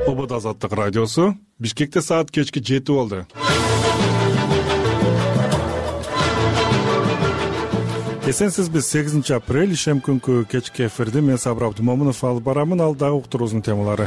ОБД Азаттык радиосу. Бишкекте саат кечки 7 болду. Эсенсизбиз 8 апрель ишем күнкү кечки эфирди мен Сабыр Абдумомунов алып барамын. Алдагы уктуруубуздун темалары.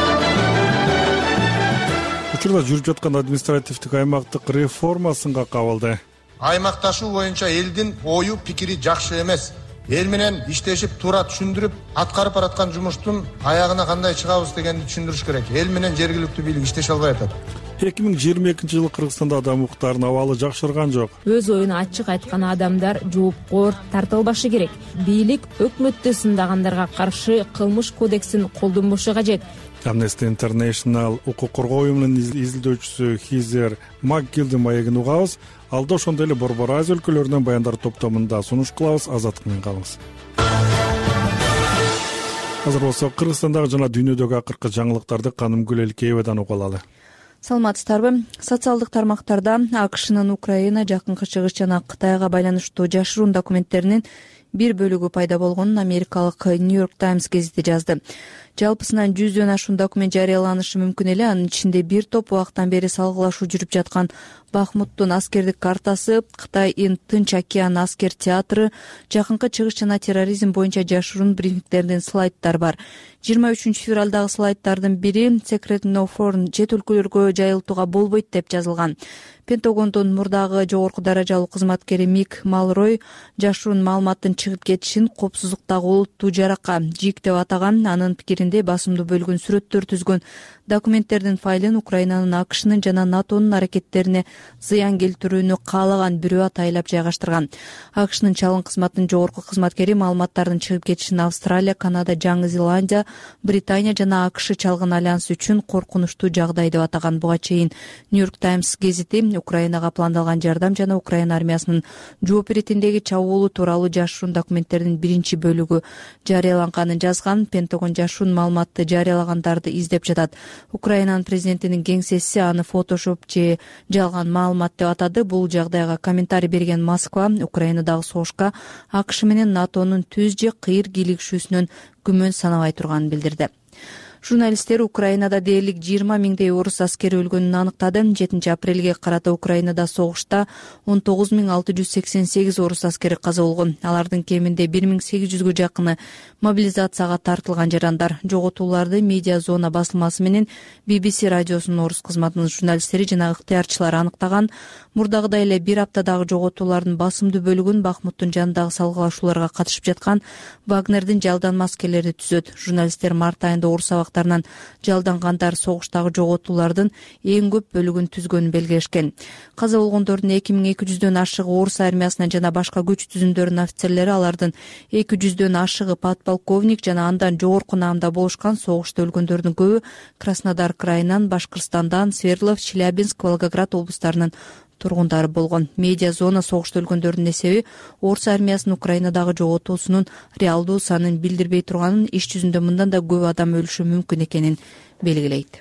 Учурда жүрүп жаткан административдик аймактык реформа сынга кабылды. Аймакташуу боюнча элдин ою пикири жакшы эмес. Эл менен иштешип туура түшүндүрүп, аткарып бараткан жумуштун аягына кандай чыгабыз дегенди түшүндүрүш керек. Эл менен жергиликтүү бийлик иштеше албай атат. 2022-жылы Кыргызстанда адам укуктарынын абалы жакшырган жок. Өз оюн ачык айткан адамдар жоопкор тартылбашы керек. Бийлик өкмөттү сындагандарга каршы кылмыш кодексин колдонбошу кажет. Amnesty International укук коргоо уюмунун изилдөөчүсү Хизер Макгилдин маегин угабыз. Алда ошондой эле Борбор Азия өлкөлөрүнөн баяндар топтомунда сунуш кылабыз. Азаттык менен калыңыз. Азыр болсо Кыргызстандагы жана дүйнөдөгү акыркы жаңылыктарды Канымгүл Элкеевадан угуп алалы. Саламатсыздарбы? Социалдык тармактарда АКШнын Украина, Жакынкы Чыгыш жана Кытайга байланыштуу жашыруун документтеринин бир бөлүгү пайда болгонун америкалык Нью-Йорк Таймс гезити жазды. Жалпысынан 100дөн ашуун документ жарыяланышы мүмкүн эле. Анын ичинде бир топ убактан бери салгылашуу жүрүп жаткан Бахмуттун аскердик картасы, Кытайдын Тынч океан аскер театры, Жакынкы Чыгыш жана терроризм боюнча жашыруун брифингтердин слайдтары бар. 23-февралдагы слайдтардын бири Secret No Foreign чет өлкөлөргө жайылтууга болбойт деп жазылган. Пентагондун мурдагы жогорку даражалуу кызматкери Мик Малрой жашыруун маалыматтын чыгып кетишин коопсуздуктагы олуттуу жаракка жик деп атаган. Анын пикиринде басымдуу бөлгүн сүрөттөр түзгөн документтердин файлын Украинанын, АКШнын жана НАТОнун аракеттерине зыян келтирүүнү каалаган бирөө атайлап жайгаштырган. АКШнын чалгын кызматынын жогорку кызматкери маалыматтардын чыгып кетишин Австралия, Канада, Жаңы Зеландия, Британия жана АКШ чалгын альянсы үчүн коркунучтуу жагдай деп атаган. Буга чейин Нью-Йорк Таймс гезити Украинага пландалган жардам жана Украина армиясынын жооп иретиндеги чабуулу тууралуу жашыруун документтердин биринчи бөлүгү жарыяланганын жазган. Пентагон жашыруун маалыматты жарыялагандарды издеп жатат. Украинанын президентинин кеңсеси аны фотошоп же жалган маалымат деп атады. Бул жагдайга комментарий берген Москва Украинадагы согушка АКШ менен НАТОнун түз же кыйыр кийлигишүүсүнөн күмөн санабай турганын билдирди. Журналисттер Украинада дээрлик 20 миңдей орус аскери өлгөнүн аныктады. 7 апрелге карата Украинада согушта 19.688 орус аскери каза болгон. Алардын кеминде 1800гө жакыны мобилизацияга тартылган жарандар. Жоготууларды Медиа Зона басылмасы менен BBC радиосунун орус кызматынын журналисттери жана ыктыярчылары аныктаган. Мурдагыдай эле бир аптадагы жоготуулардын басымдуу бөлүгүн Бахмуттун жанындагы салгылашууларга катышып жаткан Вагнердин жалданма аскерлери түзөт. Журналисттер март айында орус абактарынан жалдангандар согуштагы жоготуулардын эң көп бөлүгүн түзгөнүн белгилешкен. Каза болгондордун 2200дөн ашыгы орус армиясынын жана башка күч түзүмдөрүнүн офицерлери, алардын 200дөн ашыгы подполковник жана андан жогорку наамда болушкан. Согушта өлгөндөрдүн көбү Краснодар крайынан, Башкырстандан, Свердлов, Челябинск, Волгоград облустарынын тургундары болгон. Медиа Зона согушта өлгөндөрдүн эсеби орус армиясынын Украинадагы жоготуусунун реалдуу санын билдирбей турганын, иш жүзүндө мындан да көп адам өлүшү мүмкүн экенин белгилейт.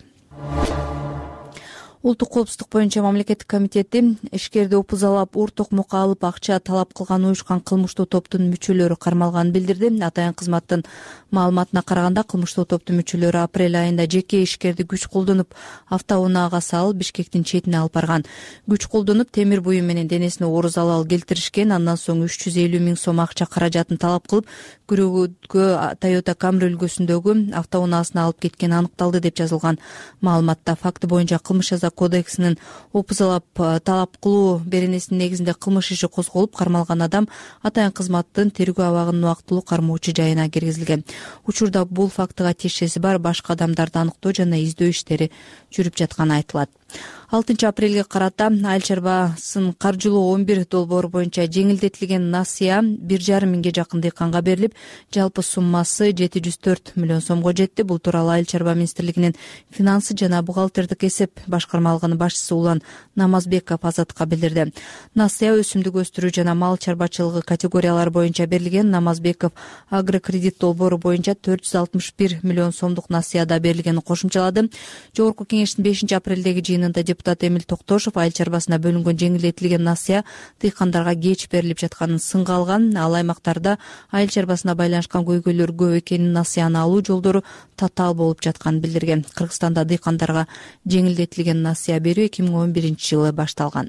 Улуттук коопсуздук боюнча мамлекеттик комитети ишкерди опузалап, ур токмокко алып акча талап кылган уюшкан кылмыштуу топтун мүчөлөрү кармалганын билдирди. Атайын кызматтын маалыматына караганда, кылмыштуу топтун мүчөлөрү апрель айында жеке ишкерди күч колдонуп автоунаага салып, Бишкектин четине алып барган. Күч колдонуп, темир буюм менен денесине оорур залал келтиришкен. Андан соң 350 миң сом акча каражатын талап кылып, күрөөгө Toyota Camry үлгүсүндөгү автоунаасын алып кеткени аныкталды деп жазылган маалыматта. Факты боюнча кылмыш жаза кодексинин опузалап талап кылуу беренесинин негизинде кылмыш иши козголуп, кармалган адам атайын кызматтын тергөө абагынын убактылуу кармоочу жайына киргизилген. Учурда бул фактыга тиешеси бар башка адамдарды аныктоо жана издөө иштери жүрүп жатканы айтылат. 6 апрелге карата айыл чарбасын каржылоо 11 долбоор боюнча жеңилдетилген насыя 1,5 миңге жакын дыйканга берилип, жалпы суммасы 704 миллион сомго жетти. Бул тууралуу айыл чарба министрлигинин финансы жана бухгалтердик эсеп башкармалыгынын башчысы Улан Намазбеков Азатка билдирди. Насыя өсүмдүк өстүрүү жана мал чарбачылыгы категориялары боюнча берилген. Намазбеков агрокредит долбоору боюнча 461 миллион сомдук насыяда берилгенин кошумчалады. Жогорку кеңештин 5 апрелдеги жыйынында жыйынында депутат Эмил Токтошов айыл чарбасына бөлүнгөн жеңилдетилген насыя дыйкандарга кеч берилип жатканын сынга алган. Ал аймактарда айыл чарбасына байланышкан көйгөйлөр көп экенин, насыяны алуу жолдору татаал болуп жатканын билдирген. Кыргызстанда дыйкандарга жеңилдетилген насыя берүү 2011-жылы башталган.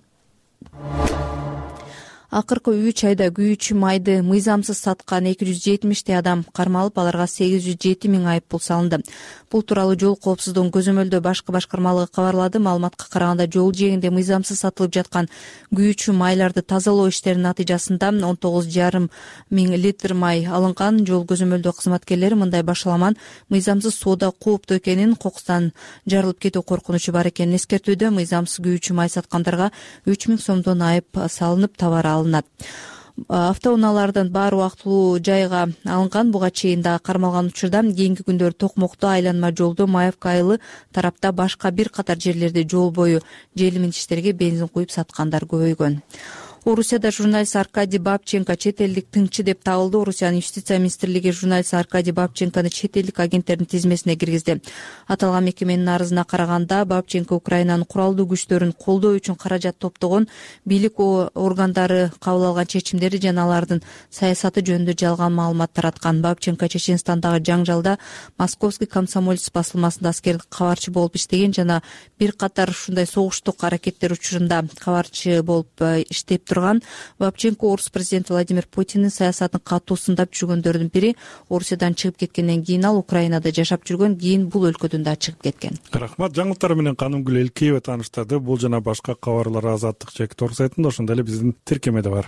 Акыркы 3 айда күйүүчү майды мыйзамсыз саткан 270 адам кармалып, аларга 807 миң айып пул салынды. Бул тууралуу жол коопсуздугун көзөмөлдөө башкы башкармалыгы кабарлады. Маалыматка караганда, жол жээгинде мыйзамсыз сатылып жаткан күйүүчү майларды тазалоо иштеринин натыйжасында 19,5 миң литр май алынган. Жол көзөмөлдөө кызматкерлери мындай башаламан мыйзамсыз соода кооптуу экенин, кокустан жарылып кетүү коркунучу бар экенин эскертүүдө. Мыйзамсыз күйүүчү май саткандарга 3 миң сомдон айып салынып, товар алынат. Автоунаалардын баары убактылуу жайга алынган. Буга чейин да кармалган учурда кийинки күндөрү Токмокто айланма жолдо Маевка айылы тарапта башка бир катар жерлерде жол бою желиминтиштерге бензин куюп саткандар көбөйгөн. Орусияда журналист Аркадий Бабченко чет элдик тыңчы деп табылды. Орусиянын юстиция министрлиги журналист Аркадий Бабченкону чет элдик агенттердин тизмесине киргизди. Аталган мекеменин арызына караганда, Бабченко Украинанын куралдуу күчтөрүн колдоо үчүн каражат топтогон, бийлик органдары кабыл алган чечимдери жана алардын саясаты жөнүндө жалган маалымат тараткан. Бабченко Чеченстандагы жаңжалда Московский комсомолец басылмасында аскердик кабарчы болуп иштеген жана бир катар ушундай согуштук аракеттер учурунда кабарчы болуп иштеп турган. Бабченко орус президенти Владимир Путиндин саясатын катуу сындап жүргөндөрдүн бири. Орусиядан чыгып кеткенден кийин ал Украинада жашап жүргөн, кийин бул өлкөдөн да чыгып кеткен. Рахмат. Жаңылыктар менен Канымгүл Элкеева тааныштырды. Бул жана башка кабарлар Азаттык чек-торг сайтында, ошондой эле биздин тиркемеде бар.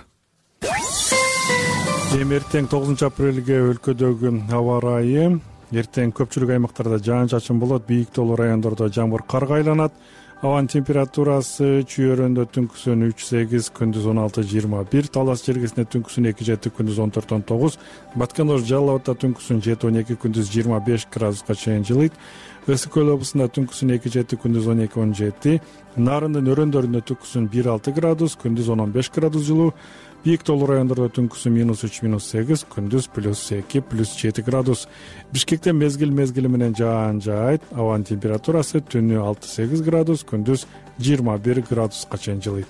Эми эртең 9 апрелге өлкөдөгү аба ырайы. Эртең көпчүлүк аймактарда жаан-чачын болот, бийик тоолуу райондордо жамгыр карга айланат. Абанын температурасы чүйөрөндө түнкүсүн 3-8, күндүз 16-21, Талас жергесинде түнкүсүн 2-7, күндүз 14-19, Баткен-Ош Жалал Абадда түнкүсүн 7-12, күндүз 25 градуска чейин жылыйт. Өсү көл облусунда түнкүсүн 2-7, күндүз 12-17, Нарындын өрөөндөрүндө түнкүсүн 1-6 градус, күндүз 15 градус жылуу, бийик тоолуу райондордо түнкүсүн -3-8, күндүз +2-+7 градус. Бишкекте мезгил менен жаан жаайт. Абанын температурасы түнү 6-8 градус, күндүз 21 градуска чейин жылыйт.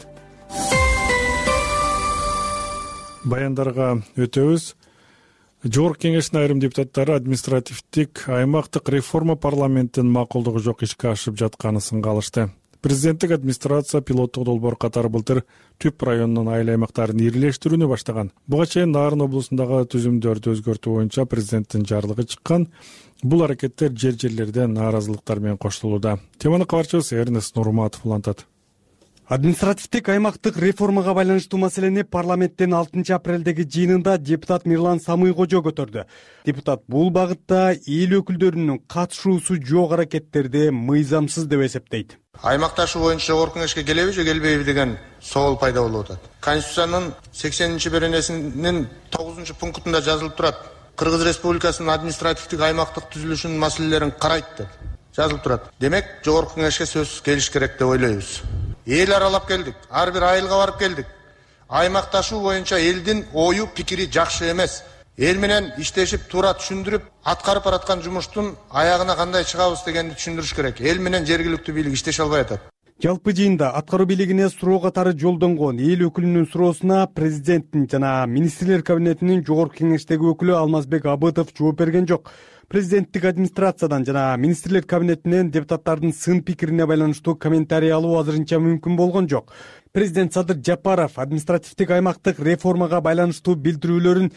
Баяндарга өтөбүз. Жогорку кеңештин айрым депутаттары административдик аймактык реформа парламенттин макулдугу жок ишке ашып жатканын сынга алышты. Президенттик администрация пилоттук долбоор катары былтыр Түп районунун айыл аймактарын ирилештирүүнү баштаган. Буга чейин Нарын облусундагы түзүмдөрдү өзгөртүү боюнча президенттин жарлыгы чыккан. Бул аракеттер жерлерде нааразылыктар менен коштолууда. Теманы кабарчыбыз Эрнест Нурматов улантат. Административдик аймактык реформага байланыштуу маселени парламенттин 6 апрелдеги жыйынында депутат Мирлан Самыйкожо көтөрдү. Депутат бул багытта эл өкүлдөрүнүн катышуусу жок аракеттерди мыйзамсыз деп эсептейт. Аймакташы боюнча жогорку кеңешке келеби же келбейби деген соол пайда болуп атат. Конституциянын 80-беренесинин 9 пунктунда жазылып турат. Кыргыз Республикасынын административдик аймактык түзүлүшүнүн маселелерин карайт деп жазылып турат. Демек, жогорку кеңешке сөзсүз келиш керек деп ойлойбуз. Эл аралап келдик, ар бир айылга барып келдик. Аймакташуу боюнча элдин ою, пикири жакшы эмес. Эл менен иштешип, туура түшүндүрүп, аткарып бараткан жумуштун аягына кандай чыгабыз дегенди түшүндүрүш керек. Эл менен жергиликтүү бийлик иштеше албай атат. Жалпы жыйында аткаруу бийлигине суроо катары жолдонгон эл өкүлүнүн суроосуна президенттин жана министрлер кабинетинин жогорку кеңештеги өкүлү Алмазбек Абытов жооп берген жок. Президенттик администрациядан жана министрлер кабинетинен депутаттардын сын пикирине байланыштуу комментарий алуу азырынча мүмкүн болгон жок. Президент Садыр Жапаров административдик аймактык реформага байланыштуу билдирүүлөрүн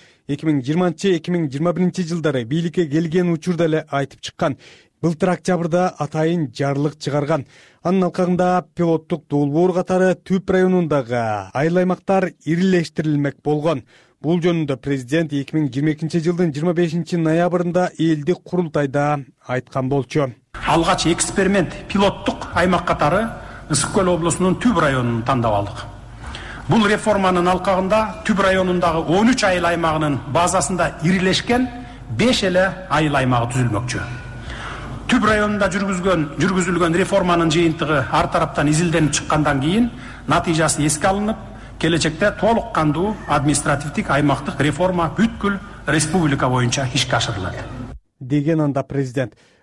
2020-2021 жылдары бийликке келген учурда эле айтып чыккан. Былтыр октябрда атайын жарлык чыгарган. Анын алкагында пилоттук долбоор катары Түп районундагы айыл аймактар ирилештирилмек болгон. Бул жөнүндө президент 2022 жылдын 25 ноябрында элдик курултайда айткан болчу. Алгач эксперимент пилоттук аймак катары Ысык көл облусунун Түп районун тандап алдык. Бул реформанын алкагында Түп районундагы 13 айыл аймагынын базасында ирилешкен 5 эле айыл аймагы түзүлмөкчү. Түп районунда жүргүзүлгөн реформанын жыйынтыгы ар тараптан изилденип чыккандан кийин натыйжасы эске алынып, келечекте толук кандуу административдик аймактык реформа бүткүл республика боюнча ишке ашырылат деген анда президент.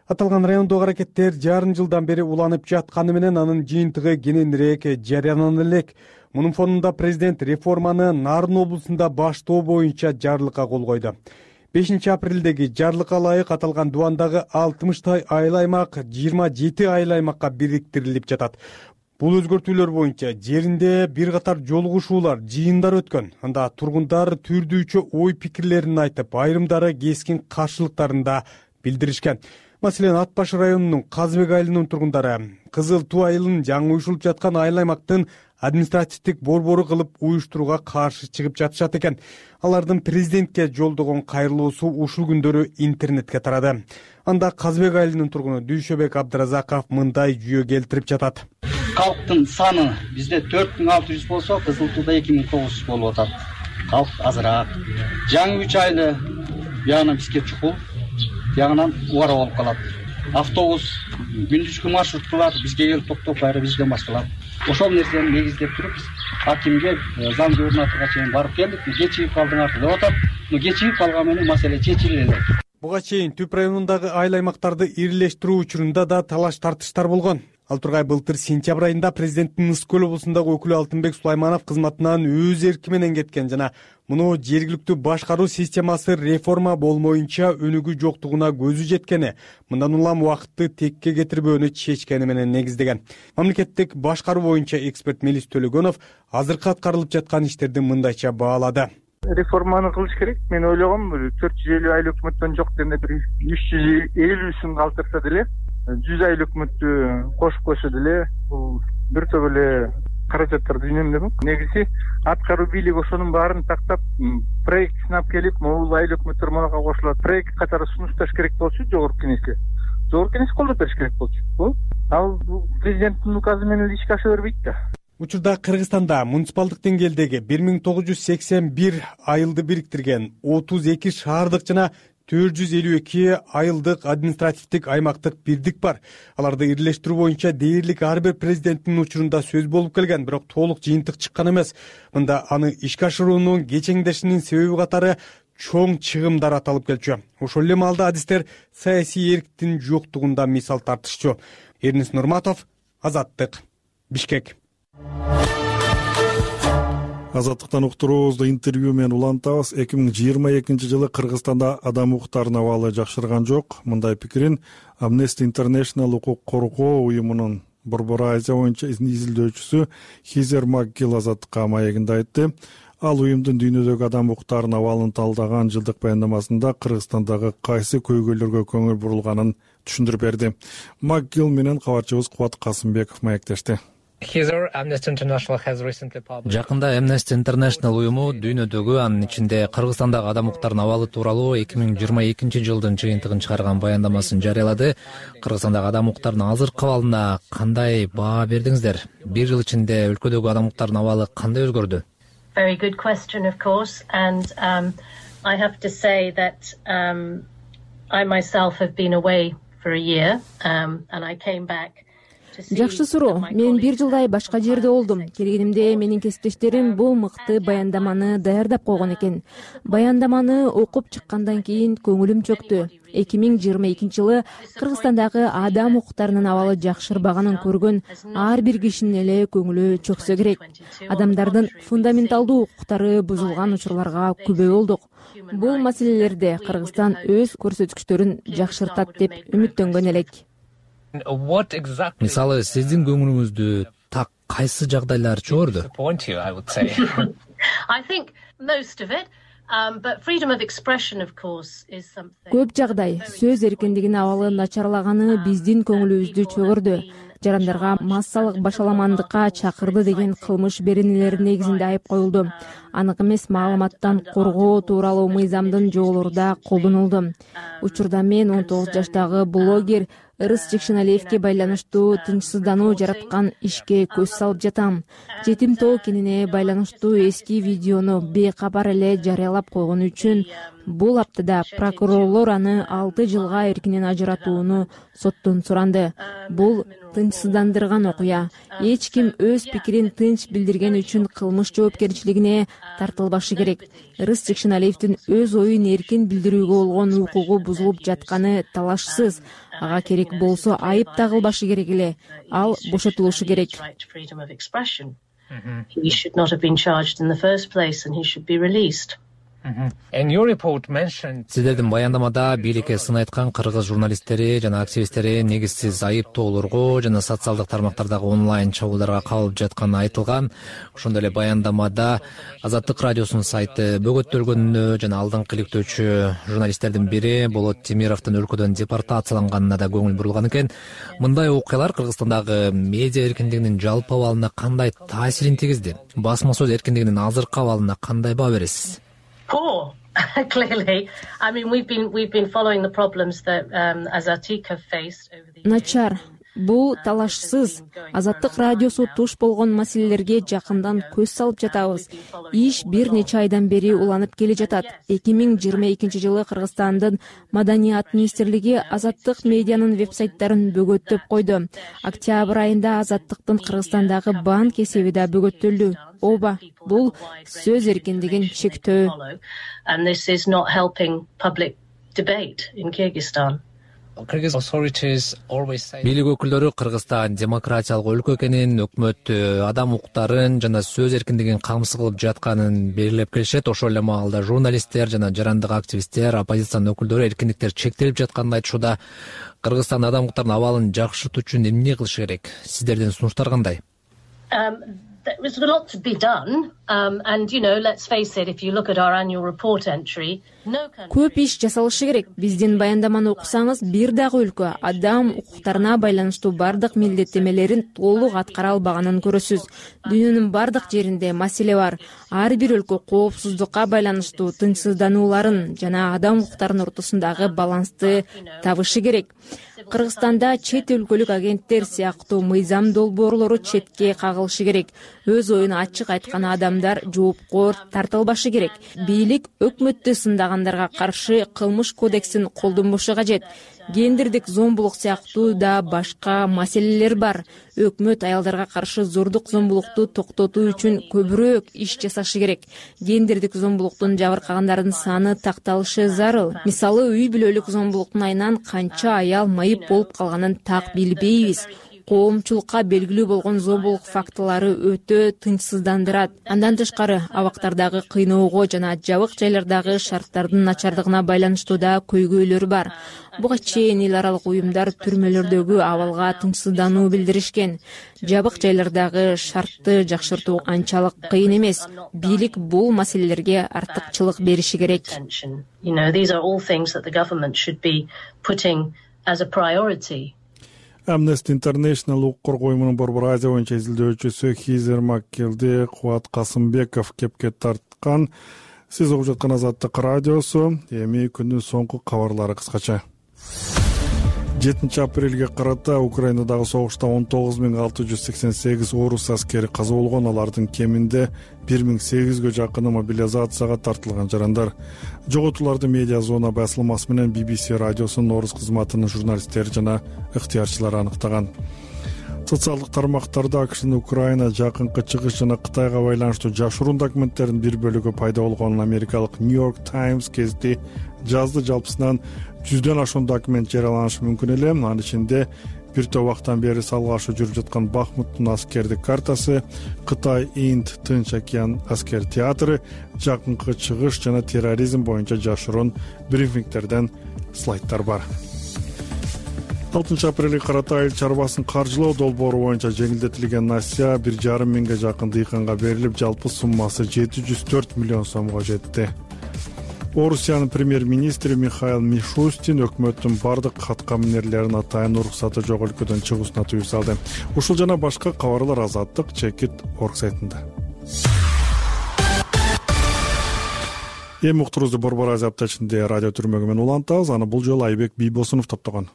Аталган райондогу аракеттер жарым жылдан бери уланып жатканы менен анын жыйынтыгы кененирээк жарыялана элек. Мунун фонунда президент реформаны Нарын облусунда баштоо боюнча жарлыкка кол койду. 5 апрелдеги жарлыкка ылайык аталган дубандагы 60 айыл аймак 27 айыл аймакка бириктирилип жатат. Бул өзгөртүүлөр боюнча жеринде бир катар жолугушуулар, жыйындар өткөн. Анда тургундар түрдүүчө ой пикирлерин айтып, айрымдары кескин каршылыктарын да билдиришкен. Маселен, Ат баш районунун Казбек айылынын тургундары Кызыл Туу айылын жаңы уюшулуп жаткан айыл аймактын административдик борбору кылып уюштурууга каршы чыгып жатышат экен. Алардын президентке жолдогон кайрылуусу ушул күндөрү интернетке тарады. Анда Казбек айылынын тургуну Дүйшөбек Абдыразаков мындай жүйө келтирип жатат. Калктын саны бизде 4600 болсо, Кызыл Тууда 2900 болуп атат. Калк азыраак. Жаңы 3 айылы бияна бизге чукул, ягынан убара болуп калат. Автобус, күндүзгү маршруткалар бизге келип токтоп, кайра бизден башталат. Ошол нерсени негиздеп туруп, акимге зам орнатууга чейин барып келдик. Кечигип калдыңар деп атат. Кечигип калган менен маселе чечиле элек. Буга чейин Түп районундагы айыл аймактарды ирилештирүү учурунда да талаш тартыштар болгон. Ал тургай былтыр сентябрь айында президенттин Ысык көл облусундагы өкүлү Алтынбек Сулайманов кызматынан өз эрки менен кеткен жана муну жергиликтүү башкаруу системасы реформа болмоюнча өнүгүү жоктугуна көзү жеткени, мындан улам убакытты текке кетирбөөнү чечкени менен негиздеген. Мамлекеттик башкаруу боюнча эксперт Мелис Төлөгөнов азыркы аткарылып жаткан иштерди мындайча баалады. Реформаны кылыш керек. Мен ойлогом 450 айыл өкмөттөн жок дегенде бир 350 калтырса деле 100 айыл өкмөттү кошуп койсо деле бул бир топ эле каражаттарды үнөмдөмөк. Негизи аткаруу бийлиги ошонун баарын тактап, проект сынап келип, могул айыл өкмөттөр мага кошулат. Проект катары сунушташ керек болчу жогорку кеңеске. Жогорку кеңес колдоп бериш керек болчу. Ал президенттин указы менен ишке аша бербейт да. Учурда Кыргызстанда муниципалдык деңгээлдеги 1981 айылды бириктирген 32 шаардык жана 452 айылдык административдик аймактык бирдик бар. Аларды ирилештирүү боюнча дээрлик ар бир президенттин учурунда сөз болуп келген, бирок толук жыйынтык чыккан эмес. Мында аны ишке ашыруунун кечеңдешинин себеби катары чоң чыгымдар аталып келчү. Ошол эле маалда адистер саясий эрктин жоктугунда мисал тартышчу. Эрнис Нурматов, Азаттык, Бишкек. Азаттыктан уктуруубузду интервью менен улантабыз. 2022 жылы Кыргызстанда адам укуктарынын абалы жакшырган жок. Мындай пикирин Amnesty International укук коргоо уюмунун Борбор Азия боюнча изилдөөчүсү Хизер Макгил Азаттыкка маегинде айтты. Ал уюмдун дүйнөдөгү адам укуктарынын абалын талдаган жылдык баяндамасында Кыргызстандагы кайсы көйгөйлөргө көңүл бурулганын түшүндүрүп берди. Макгил менен кабарчыбыз Кубат Касымбеков маектешти. Жакында Amnesty International уюму дүйнөдөгү, анын ичинде Кыргызстандагы адам укуктарынын абалы тууралуу 2022 жылдын жыйынтыгын чыгарган баяндамасын жарыялады. Кыргызстандагы адам укуктарынын азыркы абалына кандай баа бердиңиздер? Бир жыл ичинде өлкөдөгү адам укуктарынын абалы кандай өзгөрдү? Very good question, of course, and I have to say that I myself have been away for a year, and I came back. Жакшы суроо. Мен бир жылдай башка жерде болдум. Келгенимде менин кесиптештерим бул мыкты баяндаманы даярдап койгон экен. Баяндаманы окуп чыккандан кийин көңүлүм чөктү. 2022 жылы Кыргызстандагы адам укуктарынын абалы жакшырбаганын көргөн ар бир кишинин эле көңүлү чөксө керек. Адамдардын фундаменталдуу укуктары бузулган учурларга күбө болдук. Бул маселелерде Кыргызстан өз көрсөткүчтөрүн жакшыртат деп үмүттөнгөн элек. Мисалы, сиздин көңүлүңүздү так кайсы жагдайлар чөөрдү? Көп жагдай сөз эркиндигинин абалы начарлаганы биздин көңүлүбүздү чөгөрдү. Жарандарга массалык башаламандыкка чакырды деген кылмыш беренелери негизинде айып коюлду. Анык эмес маалыматтан коргоо тууралуу мыйзамдын жоболору да колдонулду. Учурда мен 19 жаштагы блогер Ырыс Жекшеналиевке байланыштуу тынчсыздануу жараткан ишке көз салып жатам. Жетим тоо кенине байланыштуу эски видеону бейкабар эле жарыялап койгону үчүн бул аптада прокурорлор аны 6 жылга эркинен ажыратууну соттон суранды. Бул тынчсыздандырган окуя. Эч ким өз пикирин тынч билдирген үчүн кылмыш жоопкерчилигине тартылбашы керек. Ырыс Жекшеналиевдин өз оюн эркин билдирүүгө болгон укугу бузулуп жатканы талашсыз. ага керек болсо айып тагылбашы керек эле, ал бошотулушу керек. He should not have been charged in the first place and he should be released. Сиздердин баяндамада бийликке сын айткан кыргыз журналисттери жана активисттери негизсиз айыптоолорго жана социалдык тармактардагы онлайн чабуулдарга кабылып жатканы айтылган. Ошондой эле баяндамада Азаттык радиосунун сайты бөгөттөлгөнүнө жана алдыңкы иликтөөчү журналисттердин бири Болот Темировдун өлкөдөн депортацияланганына да көңүл бурулган экен. Мындай окуялар Кыргызстандагы медиа эркиндигинин жалпы абалына кандай таасирин тийгизди? Басма сөз эркиндигинин азыркы абалына кандай баа бересиз? Poor, clearly. I mean, we've been following the problems that Azatik have faced over the years. Начар. Бул талашсыз. Азаттык радиосу туш болгон маселелерге жакындан көз салып жатабыз. Иш бир нече айдан бери уланып келе жатат. 2022 жылы Кыргызстандын Маданият министрлиги Азаттык медианын вебсайттарын бөгөттөп койду. Октябрь айында Азаттыктын Кыргызстандагы банк эсеби да бөгөттөлдү. Оба, бул сөз эркиндигин чектөө. And this is not helping public debate in Kyrgyzstan. Бийлик өкүлдөрү Кыргызстан демократиялык өлкө экенин, өкмөт адам укуктарын жана сөз эркиндигин камсыз кылып жатканын белгилеп келишет. Ошол эле маалда журналисттер жана жарандык активисттер, оппозициянын өкүлдөрү эркиндиктер чектелип жатканын айтышууда. Кыргызстан адам укуктарынын абалын жакшыртуу үчүн эмне кылыш керек? Сиздердин сунуштар кандай? There's a lot to be done, and let's face it. If you look at our annual report entry, көп иш жасалышы керек. Биздин баяндаманы окусаңыз, бир дагы өлкө адам укуктарына байланыштуу бардык милдеттемелерин толук аткара албаганын көрөсүз. Дүйнөнүн бардык жеринде маселе бар. Ар бир өлкө коопсуздукка байланыштуу тынчсызданууларын жана адам укуктарынын ортосундагы балансты табышы керек. Кыргызстанда чет өлкөлүк агенттер сыяктуу мыйзам долбоорлору четке кагылышы керек. Өз оюн ачык айткан адамдар жоопко тартылбашы керек. Бийлик өкмөттү сындагандарга каршы кылмыш кодексин колдонбошу кажет. Гендердик зомбулук сыяктуу да башка маселелер бар. Өкмөт аялдарга каршы зордук зомбулукту токтотуу үчүн көбүрөөк иш жасашы керек. Гендердик зомбулуктун жабыркагандардын саны такталышы зарыл. Мисалы, үй бүлөлүк зомбулуктун айынан канча аял майып болуп калганын так билбейбиз. Коомчулукка белгилүү болгон зомбулук фактылары өтө тынчсыздандырат. Андан тышкары, абактардагы кыйноого жана жабык жайлардагы шарттардын начардыгына байланыштуу да көйгөйлөр бар. Буга чейин эл аралык уюмдар түрмөлөрдөгү абалга тынчсыздануу билдиришкен. Жабык жайлардагы шартты жакшыртуу анчалык кыйын эмес. Бийлик бул маселелерге артыкчылык бериши керек. These are all things that the government should be putting as a priority. Amnesty International укук коргоо уюмунун Борбор Азия боюнча изилдөөчүсү Хизер Маккелди Кубат Касымбеков кепке тарткан. Сиз угуп жаткан Азаттык радиосу. Эми күндүн соңку кабарлары кыскача. 7 апрелге карата Украинадагы согушта 19688 орус аскери каза болгон, алардын кеминде 1800гө жакыны мобилизацияга тартылган жарандар. Жоготууларды медиа зона басылмасы менен BBC радиосунун орус кызматынын журналисттери жана ыктыярчылары аныктаган. Социалдык тармактарда AQShnын Украина жакынкы чыгыш жана Кытайга байланыштуу жашыруун документтердин бир бөлүгү пайда болгонун америкалык New York Times гезити жазды. Жалпысынан 100дөн ашуун документ жарыяланышы мүмкүн эле. Анын ичинде бир топ убакыттан бери салгашуу жүрүп жаткан Бахмуттун аскердик картасы, Кытай Инд Тынч океан аскер театры, жакынкы чыгыш жана терроризм боюнча жашыруун брифингтерден слайдтар бар. 6 апрелге карата айыл чарбасын каржылоо долбоору боюнча жеңилдетилген насия 1,5 миңге жакын дыйканга берилип, жалпы суммасы 704 миллион сомго жетти. Орусиянын премьер-министри Михаил Мишустин өкмөттүн бардык каткаминерлерин атайын уруксаты жок өлкөдөн чыгуусуна тыюу салды. Ушул жана башка кабарлар Азаттык Чекит.org сайтында. Эми уктурубузду Борбор Азия аптачында радио түрмөгү менен улантабыз. Аны бул жолу Айбек Бийбосунов топтогон.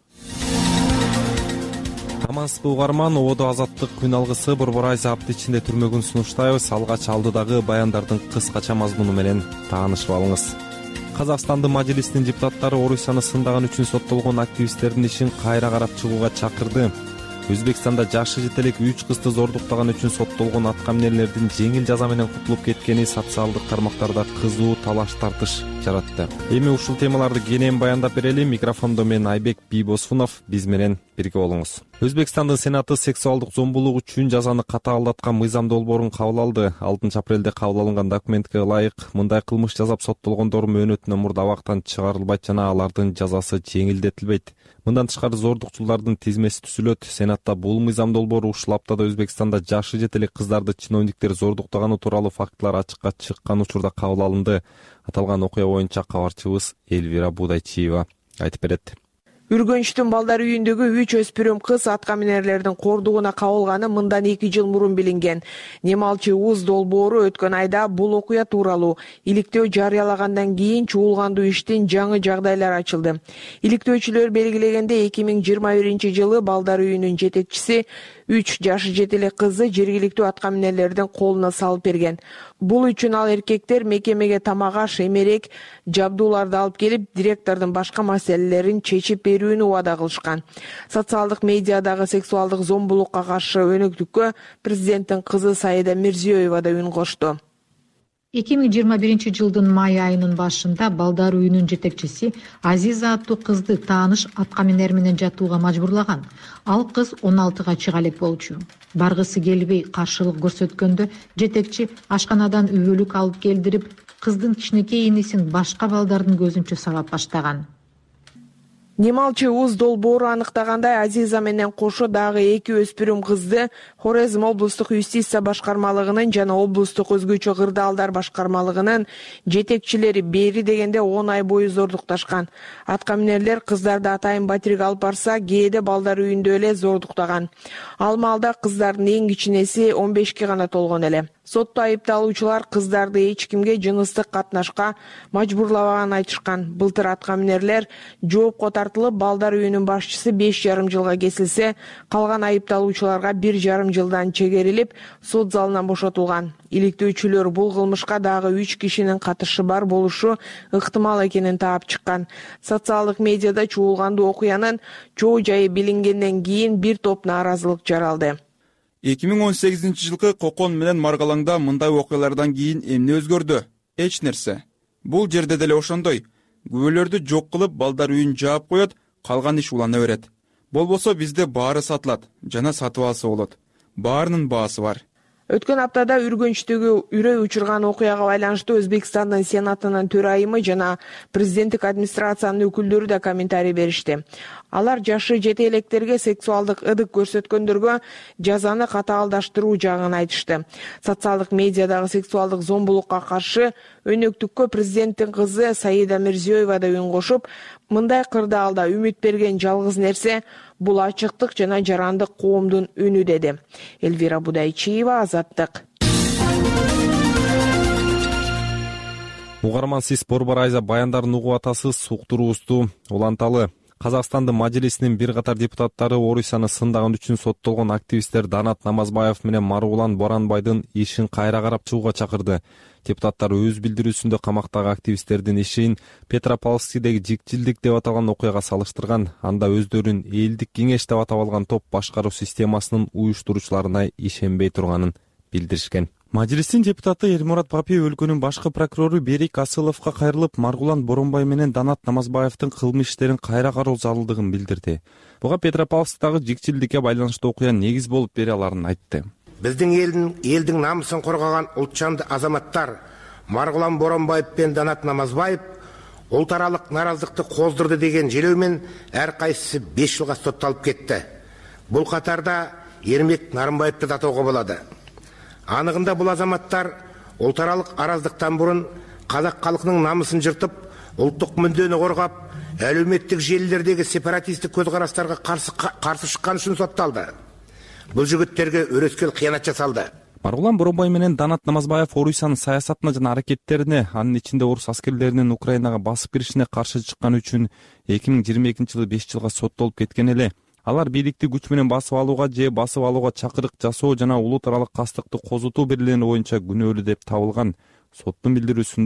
Амансызбы угарман, ободо Азаттык күн алгысы Борбор Азия аптачында түрмөгүн сунуштайбыз. Алгач алдыдагы баяндардын кыскача мазмуну менен таанышып алыңыз. Казакстандын Мажилисинин депутаттары Орусияны сындаган үчүн соттолгон активисттердин ишин кайра карап чыгууга чакырды. Өзбекстанда жашы жетелек 3 кызды зордуктаган үчүн соттолгон аткаминерлердин жеңил жаза менен кутулуп кеткени социалдык тармактарда кызуу талаш тартыш жаратты. Эми ушул темаларды кенен баяндап берели. Микрофондо мен Айбек Бийбосунов. Биз менен бирге болуңуз. Өзбекстандын Сенаты сексуалдык зомбулук үчүн жазаны катаалдаткан мыйзам долбоорун кабыл алды. 6 апрелде кабыл алынган документке ылайык мындай кылмыш жасап соттолгондор мөөнөтүнөн мурда абактан чыгарылбайт жана алардын жазасы жеңилдетилбейт. Мындан тышкары зордукчулардын тизмеси түзүлөт. Сенатта бул мыйзам долбоору ушул аптада Өзбекстанда жашы жетелек кыздарды чиновниктер зордуктаганы тууралуу фактылар ачыкка чыккан учурда кабыл алынды. Аталган окуя боюнча кабарчыбыз Эльвира Будайчиева айтып берет. Үргөнчтүн балдар үйүндөгү 3 өспүрүм кыз аткаминерлердин кордугуна кабылганы мындан 2 жыл мурун билинген. Немалчы УЗ долбоору өткөн айда бул окуя тууралуу иликтөө жарыялагандан кийин чуулгандуу иштин жаңы жагдайлары ачылды. Иликтөөчүлөр белгилегенде 2021-жылы балдар үйүнүн жетекчиси 3 жашы жетелек кызды жергиликтүү аткаминерлердин колуна салып берген. Бул үчүн ал эркектер мекемеге тамак аш, эмерек, жабдууларды алып келип, директордун башка маселелерин чечип берүүнү убада кылышкан. Социалдык медиадагы сексуалдык зомбулукка каршы өнөктүккө президенттин кызы Саида Мирзиёева да үн кошту. 2021-жылдын май айынын башында балдар үйүнүн жетекчиси Азиза аттуу кызды тааныш аткаминер менен жатууга мажбурлаган. Ал кыз 16-га чыга элек болчу. Баргысы келбей каршылык көрсөткөндө жетекчи ашканадан үбөлүк алып келдирип, кыздын кичинекей инисин башка балдардын көзүнчө сабап баштаган. Немалчы УЗ долбоору аныктагандай Азиза менен кошо дагы 2 өспүрүм кызды Хорезм облустук юстиция башкармалыгынын жана облустук өзгөчө кырдаалдар башкармалыгынын жетекчилери бери дегенде 10 ай бою зордукташкан. Аткаминерлер кыздарды атайын батирге алып барса, кээде балдар үйүндө эле зордуктаган. Ал маалда кыздардын эң кичинеси 15 гана толгон эле. Сотто айыпталуучулар кыздарды эч кимге жыныстык катнашка мажбурлаганын айтышкан. Былтыр аткаминерлер жоопко тартылып, балдар үйүнүн башчысы 5,5 жылга кесилсе, калган айыпталуучуларга 1,5 жылдан чегерилип, сот залынан бошотулган. Иликтөөчүлөр бул кылмышка дагы 3 кишинин катышы бар болушу ыктымал экенин таап чыккан. Социалдык медиада чуулгандуу окуянын чоо жайы билингенден кийин бир топ нааразылык жаралды. 2018-жылкы Кокон менен Маргалаңда мындай окуялардан кийин эмне өзгөрдү? Эч нерсе. Бул жерде деле ошондой. Күбөлөрдү жок кылып, балдар үйүн жаап коет, калган иш улана берет. Болбосо бизде баары сатылат жана сатып алса болот. Баарынын баасы бар. Өткөн аптада Үргөнчтөгү үрөй учурган окуяга байланыштуу Өзбекстандын Сенатынын төрайымы жана президенттик администрациянын өкүлдөрү да комментарий беришти. Алар жашы жетелектерге сексуалдык ыдык көрсөткөндөргө жазаны катаалдаштыруу жагын айтышты. Социалдык медиадагы сексуалдык зомбулукка каршы өнөктүккө президенттин кызы Саида Мирзиёева да үн кошуп, мындай кырдаалда үмүт берген жалгыз нерсе бул ачыктык жана жарандык коомдун үнү деди. Эльвира Будайчиева, Азаттык. Угарман, сиз Борбор Айза баяндарын угуп атасыз. Уктуруубузду уланталы. Казакстандын Мажлисинин бир катар депутаттары Орусияны сындаган үчүн соттолгон активисттер Данат Намазбаев менен Маргулан Боранбайдын ишин кайра карап чыгууга чакырды. Депутаттар өз билдирүүсүндө камактагы активисттердин ишин Петропавловскидеги жикчилдик деп аталган окуяга салыштырган. Анда өздөрүн элдик кеңеш деп атап алган топ башкаруу системасынын уюштуруучуларына ишенбей турганын билдиришкен. Мажлистин депутаты Элмурат Бапиев өлкөнүн башкы прокурору Берик Асыловго кайрылып, Маргулан Боронбай менен Данат Намазбаевдин кылмыш иштерин кайра кароо зарылдыгын билдирди. Буга Петропавловскдагы жикчилдикке байланыштуу окуя негиз болуп бере аларын айтты. Биздин элдин намысын коргогон ултчанды азаматтар Маргулан Боронбаев пен Данат Намазбаев улут аралык нааразылыкты коздурду деген желөө менен ар кайсысы 5 жылга соттолуп кетти. Бул катарда Эрмек Нарымбаевди да атоого болот. Анығында бұл азаматтар улут аралык араздыктан бурун казак калкынын намысын жыртып, улуттук мүддөнү коргоп, әлеуметтик желилердеги сепаратисттик көз караштарга каршы шыккан үчүн сотталды. Бул жигиттерге өрөскел кыянат жасалды. Маргулан Боронбай менен Данат Намазбаев Орусиянын саясатына жана аракеттерине, анын ичинде орус аскерлеринин Украинага басып киришине каршы чыккан үчүн 2022-жылы 5 жылга соттолуп кеткен эле. Алар бийликти күч менен басып алууга же басып алууга чакырык жасоо жана улут аралык кастыкты козутуу берилени боюнча күнөөлүү деп табылган. Соттун билдирүүсүндө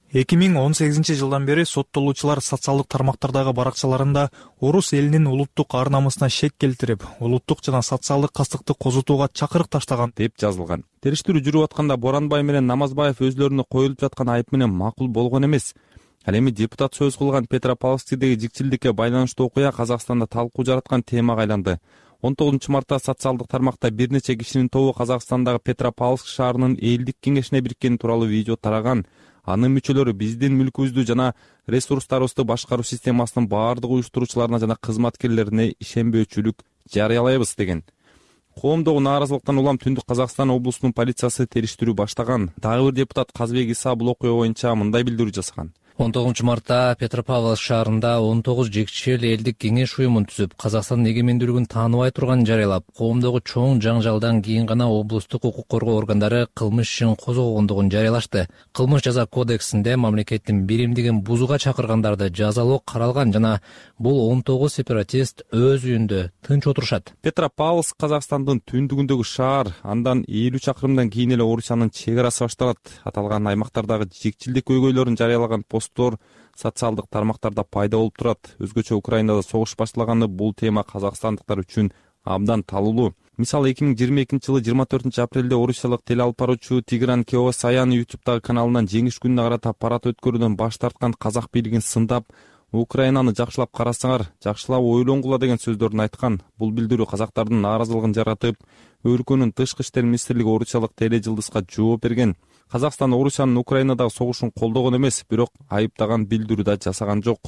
2018 жылдан бери соттолуучулар социалдык тармактардагы баракчаларында орус элинин улуттук ар намысына шек келтирип, улуттук жана социалдык кастыкты козутууга чакырык таштаган деп жазылган. Териштирүү жүрүп атканда Боранбай менен Намазбаев өзлөрүнө коюлуп жаткан айып менен макул болгон эмес. Ал эми депутат сөз кылган Петропавловскдеги жикчилдикке байланыштуу окуя Казакстанда талкуу жараткан темага айланды. 19 мартта социалдык тармакта бир нече кишинин тобу Казакстандагы Петропавловск шаарынын элдик кеңешине бириккени тууралуу видео тараган. Анын мүчөлөрү биздин мүлкүбүздү жана ресурстарыбызды башкаруу системасынын баардык уюштуруучуларына жана кызматкерлерине ишенбөөчүлүк жарыялайбыз деген. Коомдогу нааразылыктан улам Түндүк Казакстан облусунун полициясы териштирүү баштаган. Дагы бир депутат Казбек Иса бул окуя боюнча мындай билдирүү жасаган. 19 мартта Петропавловск шаарында 19 жекчел элдик кеңеш уюмун түзүп, Казакстандын эгемендүүлүгүн тааныбай турганын жарыялап, коомдогу чоң жаңжалдан кийин гана облустук укук коргоо органдары кылмыш ишин козгогондугун жарыялашты. Кылмыш жаза кодексинде мамлекеттин биримдигин бузууга чакыргандарды жазалоо каралган жана бул 19 сепаратист өз үйүндө тынч отурушат. Петропавловск Казакстандын түндүгүндөгү шаар, андан 50 чакырымдан кийин эле Орусиянын чек арасы башталат. Аталган аймактардагы жекчилдик көйгөйлөрүн жарыялаган социалдык тармактарда пайда болуп турат. Өзгөчө Украинада согуш башталганы бул тема казакстандыктар үчүн абдан талуулуу. Мисалы 2022 жылы 24 апрелде орусиялык теле алып баруучу Тигран Кеосаян YouTube'дагы каналынан жеңиш күнүнө карата парад өткөрүүдөн баш тарткан казак бийлигин сындап, Украинаны жакшылап карасаңар, жакшылап ойлонгула деген сөздөрүн айткан. Бул билдирүү казактардын нааразылыгын жаратып, өлкөнүн тышкы иштер министрлиги орусиялык тележылдызга жооп берген. Казакстан Орусиянын Украинадагы согушун колдогон эмес, бирок айыптаган билдирүү да жасаган жок.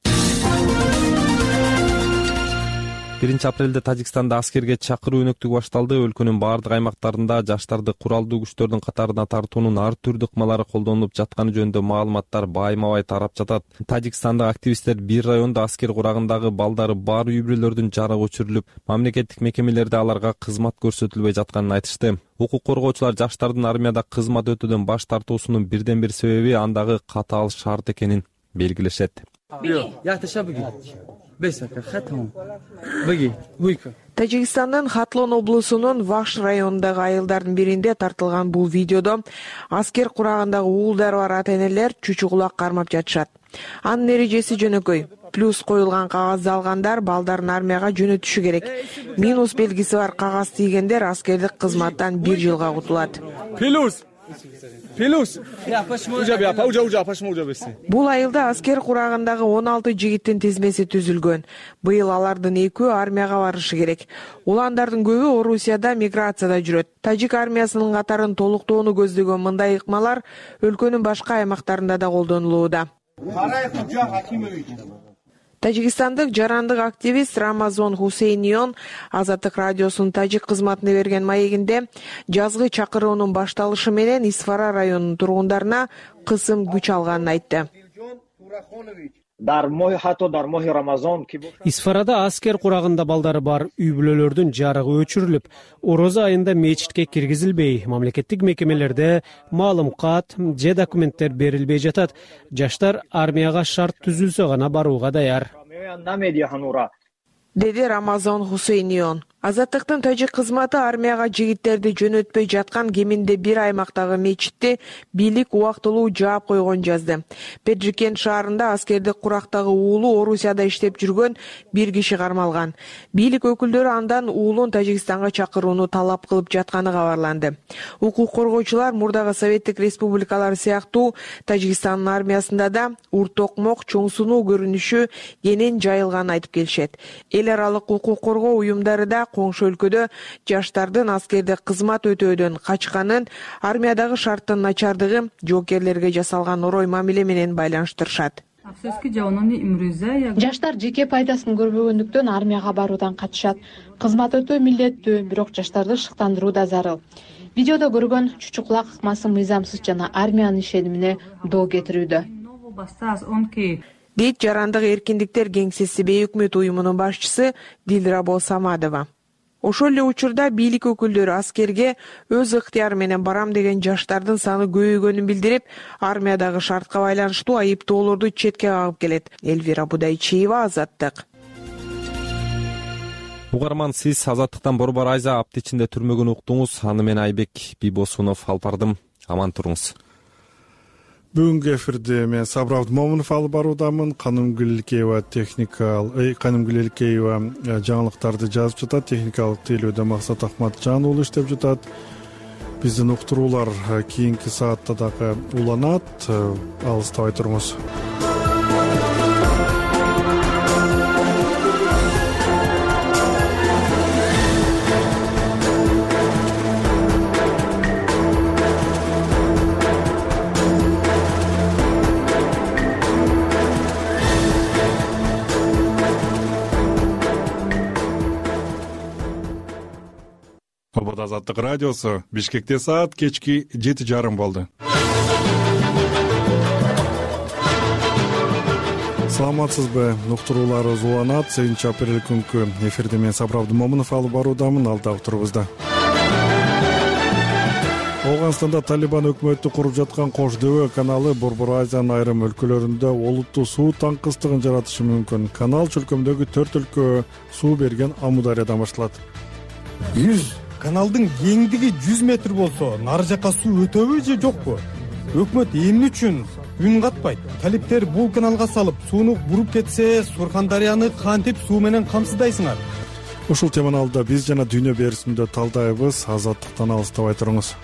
1 апрелде Тажикстанда аскерге чакыруу өнөктүгү башталды. Өлкөнүн баардык аймактарында жаштарды куралдуу күчтөрдүн катарына тартуунун ар түрдүү ыкмалары колдонулуп жатканы жөнүндө маалыматтар байма-бай тарап жатат. Тажикстандык активисттер бир райондо аскер курагындагы балдары бар үй-бүлөлөрдүн жарыгы өчүрүлүп, мамлекеттик мекемелерде аларга кызмат көрсөтүлбөй жатканын айтышты. Укук коргоочулар жаштардын армияда кызмат өтүүдөн баш тартуусунун бирден бир себеби андагы катаал шарт экенин белгилешет. Тажикстандын Хатлон облусунун Вахш районундагы айылдардын биринде тартылган бул видеодо аскер курагындагы уулдары бар ата-энелер чучугулак кармап жатышат. Анын эрежеси жөнөкөй. Плюс коюлган кагазды алгандар балдарын армияга жөнөтүшү керек. Минус белгиси бар кагаз тийгендер аскердик кызматтан 1 жылга кутулат. Бул айылда аскер курагындагы 16 жигиттин тизмеси түзүлгөн. Быйыл алардын 2 армияга барышы керек. Уландардын көбү Орусияда миграцияда жүрөт. Тажик армиясынын катарын толуктоону көздөгөн мындай ыкмалар өлкөнүн башка аймактарында да колдонулууда. Тажикстандык жарандык активист Рамазон Хусейнион Азаттык радиосунун тажик кызматына берген маегинде жазгы чакыруунун башталышы менен Исфара районунун тургундарына кысым күч алганын айтты. Исфарада аскер курагында балдары бар үй-бүлөлөрдүн жарыгы өчүрүлүп, орозо айында мечитке киргизилбей, мамлекеттик мекемелерде маалымкат же документтер берилбей жатат. Жаштар армияга шарт түзүлсө гана барууга даяр, деди Рамазон Хусейнион. Азаттыктын тажик кызматы армияга жигиттерди жөнөтпөй жаткан кеминде бир аймактагы мечитти бийлик убактылуу жаап койгон жазды. Педжикен шаарында аскердик курактагы уулу Орусияда иштеп жүргөн бир киши кармалган. Бийлик өкүлдөрү андан уулун Тажикстанга чакырууну талап кылып жатканы кабарланды. Укук коргоочулар мурдагы Советтик республикалар сыяктуу Тажикстандын армиясында да уртокмок чоң сунуу көрүнүшү кенен жайылганын айтып келишет. Эл аралык укук коргоо уюмдары да коңшу өлкөдө жаштардын аскердик кызмат өтөөдөн качканын армиядагы шарттын начардыгы жоокерлерге жасалган орой мамиле менен байланыштырышат. Жаштар жеке пайдасын көрбөгөндүктөн армияга баруудан качышат. Кызмат өтөө милдеттүү, бирок жаштарды шыктандыруу да зарыл. Видеодо көргөн чучуклак ыкмасы мыйзамсыз жана армиянын ишенимине доо кетирүүдө, дейт жарандык эркиндиктер кеңсеси бейөкмөт уюмунун башчысы Дилрабо Самадова. Ошол эле учурда бийлик өкүлдөрү аскерге өз ыктыяры менен барам деген жаштардын саны көбөйгөнүн билдирип, армиядагы шартка байланыштуу айыптоолорду четке кагып келет. Элвира Будайчиева, Азаттык. Угарман, сиз Азаттыктан Борбор Айза апта ичинде түрмөгөн уктуңуз. Аны мен Айбек Бибосунов алып бардым. Аман туруңуз. Бүгүнкү эфирди мен Сабыр Абдымомунов алып баруудамын. Каным Гүлелкеева жаңылыктарды жазып жатат. Техникалык тейлөөдө Максат Ахматжан уулу иштеп жатат. Биздин уктуруулар кийинки саатта дагы уланат. Алыстабай туруңуз. Азаттык радиосу. Бишкекте саат кечки 7:30 болду. Саламатсызбы? Уктурууларыбыз уланат. 8 апрель күнкү эфирде мен Сабыр Абдымомунов алып баруудамын. Алда уктурубузда. Афганстанда Талибан өкмөтү куруп жаткан Кош дөбө каналы Борбор Азиянын айрым өлкөлөрүндө олуттуу суу таңкыстыгын жаратышы мүмкүн. Канал чөлкөмдөгү 4 өлкөгө суу берген Амудариядан башталат. Каналдын кеңдиги 100 метр болсо, нары жакка суу өтөбү же жокпу? Өкмөт эмне үчүн үн катпайт? Талиптер бул каналга салып, сууну буруп кетсе, Сурхандарияны кантип суу менен камсыздайсыңар? Ушул теманы алда биз жана дүйнө берүүсүндө талдайбыз. Азаттыктан алыстабай туруңуз.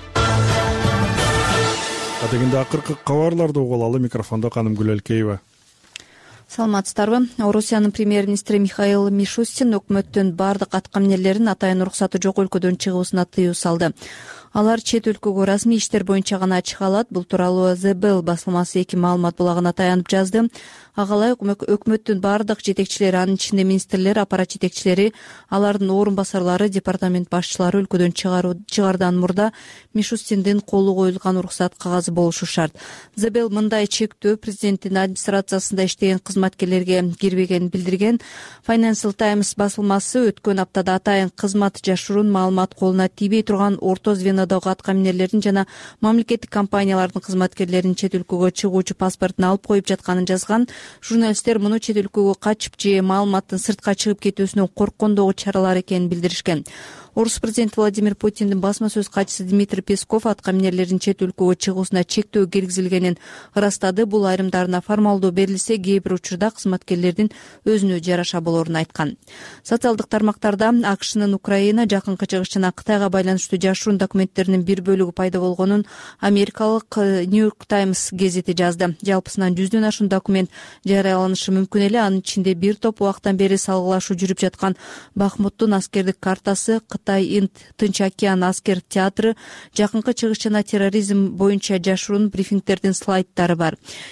Адегенде акыркы кабарларды угулалы. Микрофондо Каным Гүлелкеева. Саламатсыздарбы? Орусиянын премьер-министри Михаил Мишустин өкмөттүн бардык аткаминерлерин атайын уруксаты жок өлкөдөн чыгуусуна тыюу салды. Алар чет өлкөгө расмий иштер боюнча гана чыга алат. Бул тууралуу The Bell басылмасы 2 маалымат булагына таянып жазды. Агалай өкмөттүн бардык жетекчилери, анын ичинде министрлер, аппарат жетекчилери, алардын орун басарлары, департамент башчылары өлкөдөн чыгардан мурда Мишустиндин колу коюлган уруксат кагазы болушу шарт. The Bell мындай чектөө президенттин администрациясында иштеген кызматкерлерге кирбегенин билдирген. Financial Times басылмасы өткөн аптада атайын кызмат жашыруун маалымат колуна тийбей турган орто звенодогу аткаминерлердин жана мамлекеттик компаниялардын кызматкерлеринин чет өлкөгө чыгуучу паспортун алып коюп жатканын жазган. Журналисттер муну чет өлкөгө качып же маалыматтын сыртка чыгып кетүүсүнөн корккондогу чаралар экенин билдиришкен. Орус президенти Владимир Путиндин басма сөз катчысы Дмитрий Песков аткаминерлердин чет өлкөгө чыгуусуна чектөө киргизилгенин ырастады. Бул айрымдарына формалдуу берилсе, кээ бир учурда кызматкерлердин өзүнө жараша болорун айткан. Социалдык тармактарда АКШнын Украина жакынкы чыгыш жана Кытайга байланыштуу жашыруун документтеринин бир бөлүгү пайда болгонун америкалык New York Times гезити жазды. Жалпысынан 100дөн ашуун документ жарыяланышы мүмкүн эле. Анын ичинде бир топ убактан бери салгылашуу жүрүп жаткан Бахмуттун аскердик картасы, Кытай Тынч океан аскер театры, жакынкы чыгыш жана терроризм боюнча жашыруун брифингтердин слайддары бар.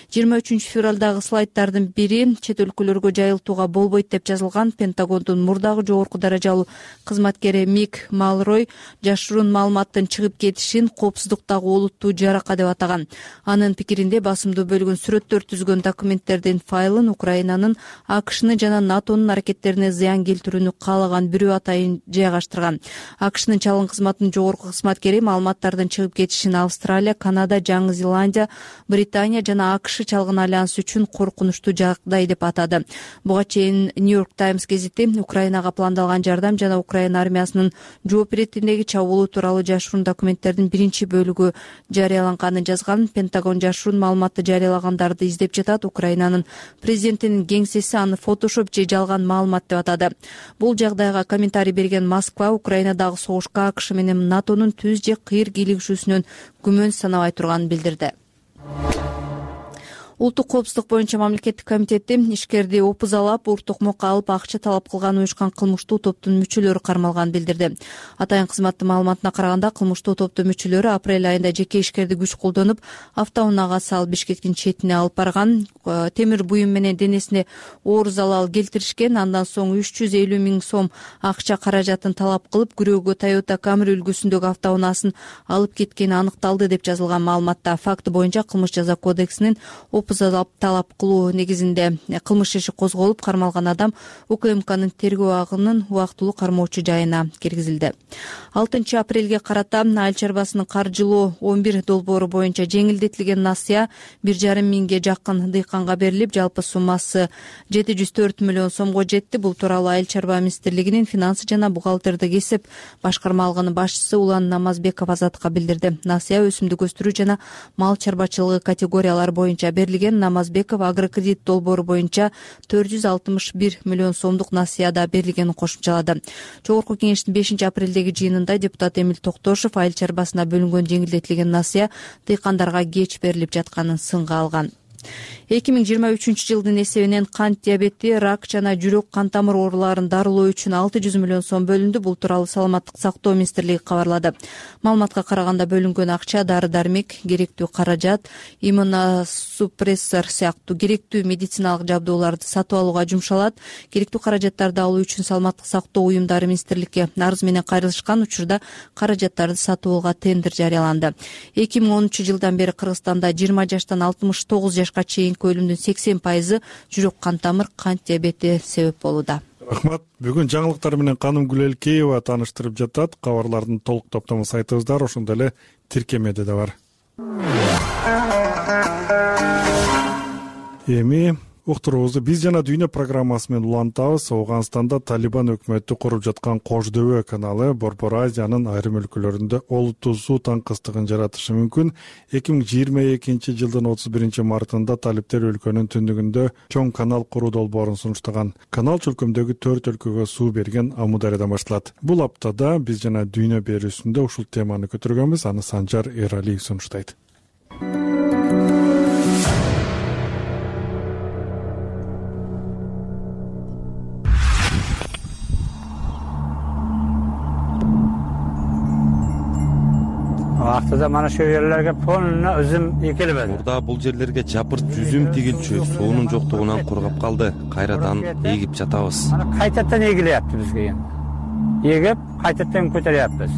23 февралдагы слайддардын бири чет өлкөлөргө жайылтууга болбойт деп жазылган. Пентагондун мурдагы жогорку даражалуу кызматкери Мик Малрой жашыруун маалыматтын чыгып кетишин коопсуздуктагы олуттуу жарака деп атаган. Анын пикиринде басымдуу бөлүгүн сүрөттөр түзгөн документтердин файлын Украинанын, АКШнын жана НАТОнун аракеттерине зыян келтирүүнү каалаган бирөө атайын жайгаштырган. АКШнын чалгын кызматынын жогорку кызматкери маалыматтардын чыгып кетишин Австралия, Канада, Жаңы Зеландия, Британия жана АКШ чалгын альянсы үчүн коркунучтуу жагдай деп атады. Буга чейин New York Times гезити Украинага пландалган жардам жана Украина армиясынын жооп иретиндеги чабуулу тууралуу жашыруун документтердин биринчи бөлүгү жарыяланганын жазган. Пентагон жашыруун маалыматты жарыялагандарды издеп жатат. Украинанын президентинин кеңсеси аны фотошоп же жалган маалымат деп атады. Бул жагдайга комментарий берген Москва Украинадагы согушка АКШ менен НАТОнун түз же кыйыр кийлигишүүсүнөн күмөн санабай турганын билдирди. Улуттук коопсуздук боюнча мамлекеттик комитети ишкерди опузалап, ур-токмокко алып акча талап кылган уюшкан кылмыштуу топтун мүчөлөрү кармалганын билдирди. Атайын кызматтын маалыматына караганда, кылмыштуу топтун мүчөлөрү апрель айында жеке ишкерди күч колдонуп, автоунаага салып Бишкектин четине алып барган. Темир буюм менен денесине оор залал келтиришкен. Андан соң 350 000 сом акча каражатын талап кылып, күрөөгө Toyota Camry үлгүсүндөгү автоунаасын алып кеткени аныкталды деп жазылган маалыматта. Факты боюнча Кылмыш жаза кодексинин жалпы талап кылуу негизинде кылмыш иши козголуп, кармалган адам УКМКнын тергөө агынын убактылуу кармоочу жайына киргизилди. 6 апрелге карата Айыл чарбасынын каржылоо 11 долбоору боюнча жеңилдетилген насыя 1,5 миңге жакын дыйканга берилип, жалпы суммасы 704 миллион сомго жетти. Бул тууралуу Айыл чарба министрлигинин финансы жана бухгалтердик эсеп башкармалыгынын башчысы Улан Намазбеков Азатка билдирди. Насыя өсүмдүк өстүрүү жана мал чарбачылыгы категориялары боюнча берилген. Намазбеков агрокредит долбоору боюнча 461 миллион сомдук насыяда берилгенин кошумчалады. Жогорку кеңештин 5 апрелдеги жыйынында депутат Эмил Токтошов айыл чарбасына бөлүнгөн жеңилдетилген насыя дыйкандарга кеч берилип жатканын сынга алган. 2023-жылдын эсебинен кант диабети, рак жана жүрөк кан тамыр ооруларын дарылоо үчүн 600 миллион сом бөлүндү. Бул тууралуу Саламаттык сактоо министрлиги кабарлады. Маалыматка караганда бөлүнгөн акча дары-дармек, керектүү каражат, иммуносупрессор сыяктуу керектүү медициналык жабдууларды сатып алууга жумшалат. Керектүү каражаттарды алуу үчүн Саламаттык сактоо уюмдары министрликке арыз менен кайрылышкан учурда каражаттарды сатып алууга тендер жарыяланды. 2013-жылдан бери Кыргызстанда 20 жаштан 69 жашка чейинки өлүмдүн 80% жүрөк кан тамыр, кант диабети себеп болууда. Рахмат. Бүгүн жаңылыктар менен Каным Гүлелкеева тааныштырып жатат. Кабарлардын толук топтому сайтыбызда, ошондой эле тиркемеде да бар. Эми уктуруубузду биз жана дүйнө программасы менен улантабыз. Ооганстанда Талибан өкмөтү куруп жаткан Кош дөбө каналы Борбор Азиянын айрым өлкөлөрүндө олуттуу суу таңкыстыгын жаратышы мүмкүн. 2022-жылдын 31-мартында талиптер өлкөнүн түндүгүндө чоң канал куруу долбоорун сунуштаган. Канал чөлкөмдөгү 4 өлкөгө суу берген Амудариядан башталат. Бул аптада биз жана дүйнө берүүсүндө ушул теманы көтөргөнбүз. Аны Санжар Эралиев сунуштайт. Актыда мана ошол жерлерге полно үзүм экилип атат. Мурда бул жерлерге жапырт жүзүм тигилчү, суунун жоктугунан кургап калды. Кайрадан эгип жатабыз. Мана кайтадан эгилип бизге эми. Эгип, кайтадан көтөрүпбүз.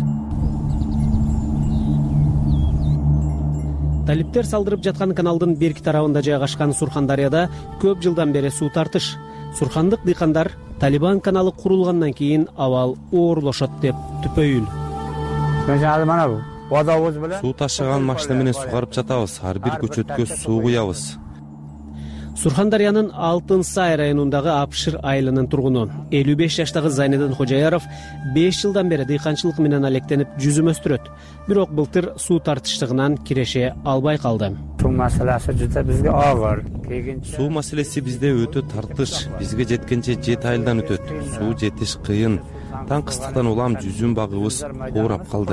Талиптер салдырып жаткан каналдын берки тарабында жайгашкан Сурхандарияда көп жылдан бери суу тартыш. Сурхандык дыйкандар Талибан каналы курулгандан кийин абал оорлошот деп түпөйүл. Мана бул суу ташыган машина менен сугарып жатабыз. Ар бир көчөткө суу куябыз. Сурхандариянын Алтын Сай районундагы Апшыр айылынын тургуну 55 жаштагы Зайнедин Хожаяров 5 жылдан бери дыйканчылык менен алектенип жүзүм өстүрөт. Бирок былтыр суу тартыштыгынан киреше албай калды. Суу маселеси жүзө бизге оор. Суу маселеси бизде өтө тартыш. Бизге жеткенче 7 айылдан өтөт. Суу жетиш кыйын. Таңкыстыктан улам жүзүм багыбыз оорап калды.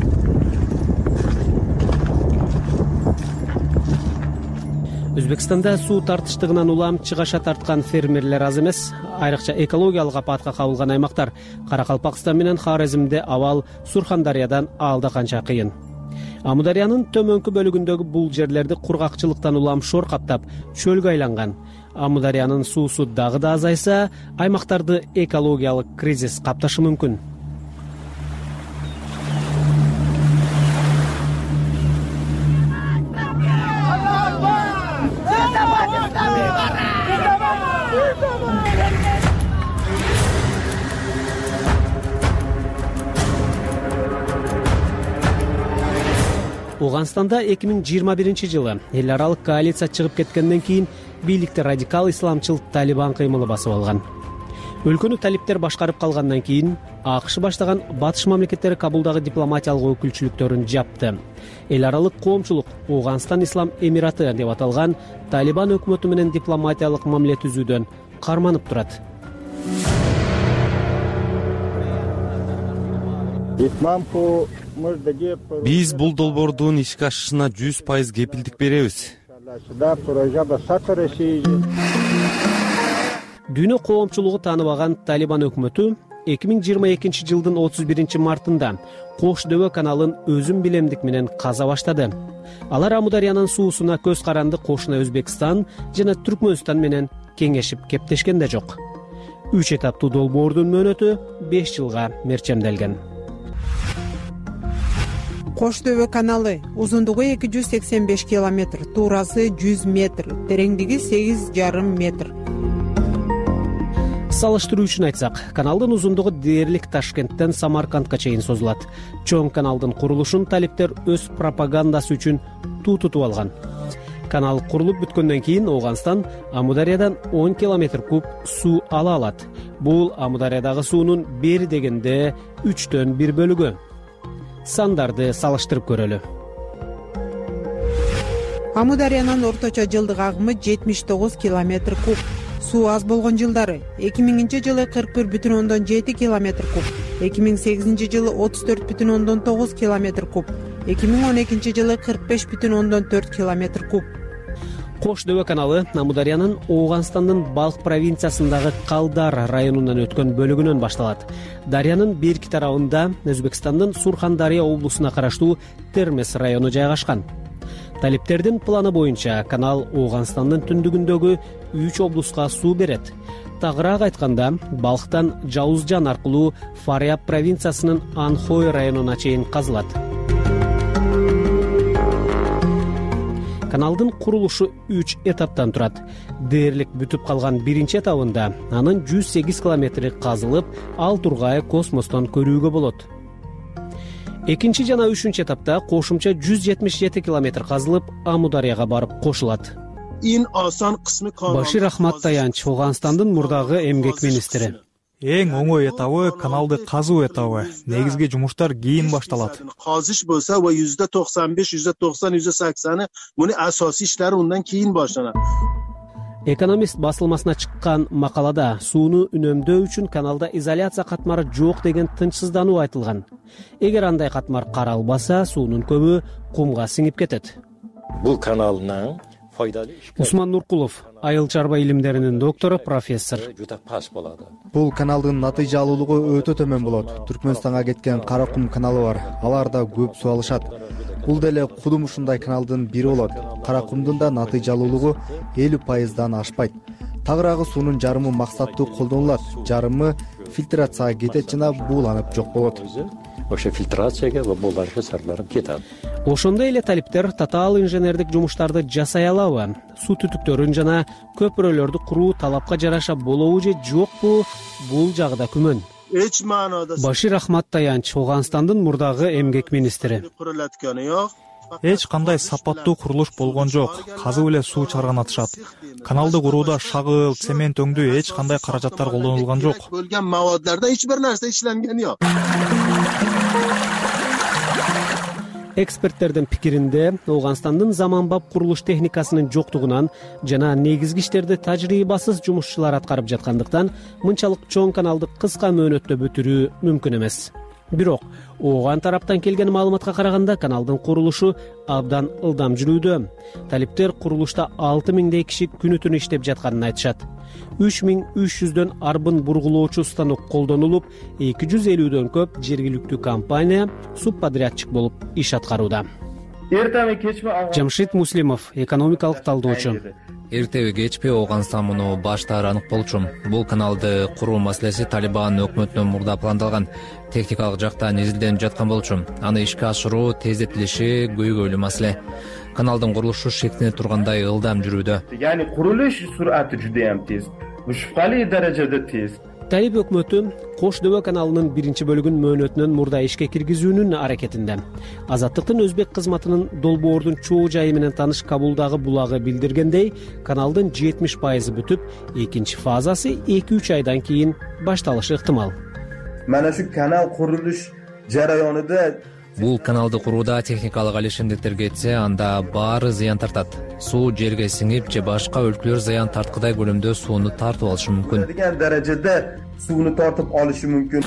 Өзбекстанда суу тартыштыгынан улам чыгаша тарткан фермерлер аз эмес. Айрыкча экологиялык апатка кабылган аймактар Каракалпакстан менен Хорезмде абал Сурхандариядан алда канча кыйын. Амудариянын төмөнкү бөлүгүндөгү бул жерлерди кургакчылыктан улам шор каптап, чөлгө айланган. Амудариянын суусу дагы да азайса, аймактарды экологиялык кризис капташы мүмкүн. Ооганстанда 2021-жылы эл аралык коалиция чыгып кеткенден кийин бийликти радикал исламчыл Талибан кыймылы басып алган. Өлкөнү талиптер башкарып калгандан кийин АКШ баштаган батыш мамлекеттери Кабулдагы дипломатиялык өкүлчүлүктөрүн жапты. Эл аралык коомчулук Ооганстан Ислам Эмираты деп аталган Талибан өкмөтү менен дипломатиялык мамиле түзүүдөн карманып турат. Биз бул долбоордун ишке ашышына 100% кепилдик беребиз. Дүйнө коомчулугу тааныбаган Талибан өкмөтү 2022-жылдын 31-мартында Кош дөбө каналын өзүм билемдик менен каза баштады. Алар Амудариянын суусуна көз каранды кошуна Өзбекстан жана Түркмөнстан менен кеңешип кептешкен да жок. 3 этаптуу долбоордун мөөнөтү 5 жылга мерчемделген. Кош дөбө каналы узундугу 285 километр, туурасы 100 метр, тереңдиги 8,5 метр. Салыштыруу үчүн айтсак, каналдын узундугу дээрлик Ташкенттен Самаркандга чейин созулат. Чоң каналдын курулушун талиптер өз пропагандасы үчүн тутутуп алган. Канал курулуп бүткөндөн кийин Ооганстан Амудариядан 10 километр куб суу ала алат. Бул Амудариядагы суунун бери дегенде 3/1 бөлүгү. Сандарды салыштырып көрөлү. Амудариянын орточо жылдык агымы 79 километр куб. Суу аз болгон жылдары 2000-жылы 41,7 километр куб, 2008-жылы 34,9 километр куб, 2012-жылы 45,4 километр куб. Кош дөбө каналы Амудариянын Ооганстандын Балх провинциясындагы Калдар районунан өткөн бөлүгүнөн башталат. Дарыянын берки тарабында Өзбекстандын Сурхандария облусуна караштуу Термес району жайгашкан. Талиптердин планы боюнча канал Ооганстандын түндүгүндөгү 3 облуска суу берет. Тагыраак айтканда, Балхтан Жаузжан аркылуу Фариаб провинциясынын Анхой районуна чейин казылат. Каналдын курулушу 3 этаптан турат. Дээрлик бүтүп калган биринчи этабында анын 108 километри казылып, ал тургай космостон көрүүгө болот. Экинчи жана үчүнчү этапта кошумча 177 километр казылып, Амударияга барып кошулат. Башир Ахмат Таянч, Ооганстандын мурдагы эмгек министри. Эң оңой этабы каналды казуу этабы. Негизги жумуштар кийин башталат. Казыш болсо %95, %90, %80 муну асосий иштери ундан кийин башталат. Экономист басылмасына чыккан макалада сууну үнөмдөө үчүн каналда изоляция катмары жок деген тынчсыздануу айтылган. Эгер андай катмар каралбаса, суунун көбү кумга сиңип кетет. Бул каналдын Усман Нуркулов, айыл чарба илимдеринин доктору, профессор. Бул каналдын натыйжалуулугу өтө төмөн болот. Түркмөнстанга кеткен Кара кум каналы бар. Алар да көп суу алышат. Бул деле Кудум ушундай каналдын бири болот. Кара кумдун да натыйжалуулугу 50%дан ашпайт. Тагыраагы суунун жарымы максаттуу колдонулат. Жарымы фильтрацияга кетет жана бууланып жок болот. Ошо фильтрацияга ва бууланышка сарылып кетет. Ошондой эле талиптер татаал инженердик жумуштарды жасай алабы? Суу түтүктөрүн жана көпүрөлөрдү куруу талапка жараша болобу же жокпу? Бул жагы да күмөн. Башир Ахмат Таянч, Ооганстандын мурдагы эмгек министри. Эч кандай сапаттуу курулуш болгон жок. Казып эле суу чыгарган атышат. Каналды курууда шагыл, цемент өңдүү эч кандай каражаттар колдонулган жок. Бөлгөн мавадларда эч бир нерсе ишленген жок. Эксперттердин пикиринде, Ооганстандын заманбап курулуш техникасынын жоктугунан жана негизги иштерди тажрыйбасыз жумушчулар аткарып жаткандыктан мынчалык чоң каналды кыска мөөнөттө бүтүрүү мүмкүн эмес. Бирок, Ооган тараптан келген маалыматка караганда каналдын курулушу абдан ылдам жүрүүдө. Талиптер курулушта 6000 киши күнү-түнү иштеп жатканын айтышат. 3300дөн арбын бургулоочу станок колдонулуп, 250дөн көп жергиликтүү компания субподрядчик болуп иш аткарууда. Жамшит Муслимов, экономикалык талдоочу. Эртеби кечпи Ооганстан муну баштаар анык болчу. Бул каналды куруу маселеси Талибан өкмөтүнөн мурда пландалган. Техникалык жактан изилденип жаткан болчу. Аны ишке ашыруу тездетилиши көйгөйлүү маселе. Каналдын курулушу шектине тургандай ылдам жүрүүдө. Яни курулуш сураты жудайам тез. Шубхали даражада тез. Талиб өкмөтү Кош дөбө каналынын биринчи бөлүгүн мөөнөтүнөн мурда ишке киргизүүнүн аракетинде. Азаттыктын өзбек кызматынын долбоордун чоо жайы менен таныш Кабулдагы булагы билдиргендей, каналдын 70% бүтүп, экинчи фазасы 2-3 айдан кийин башталышы ыктымал. Мана шу канал курулуш жараёнунда Бул каналды курууда техникалык алишемдиктер кетсе, анда баары зыян тартат. Суу жерге сиңип же башка өлкөлөр зыян тарткыдай көлөмдө сууну тартып алышы мүмкүн. Деген даражада сууну тартып алышы мүмкүн.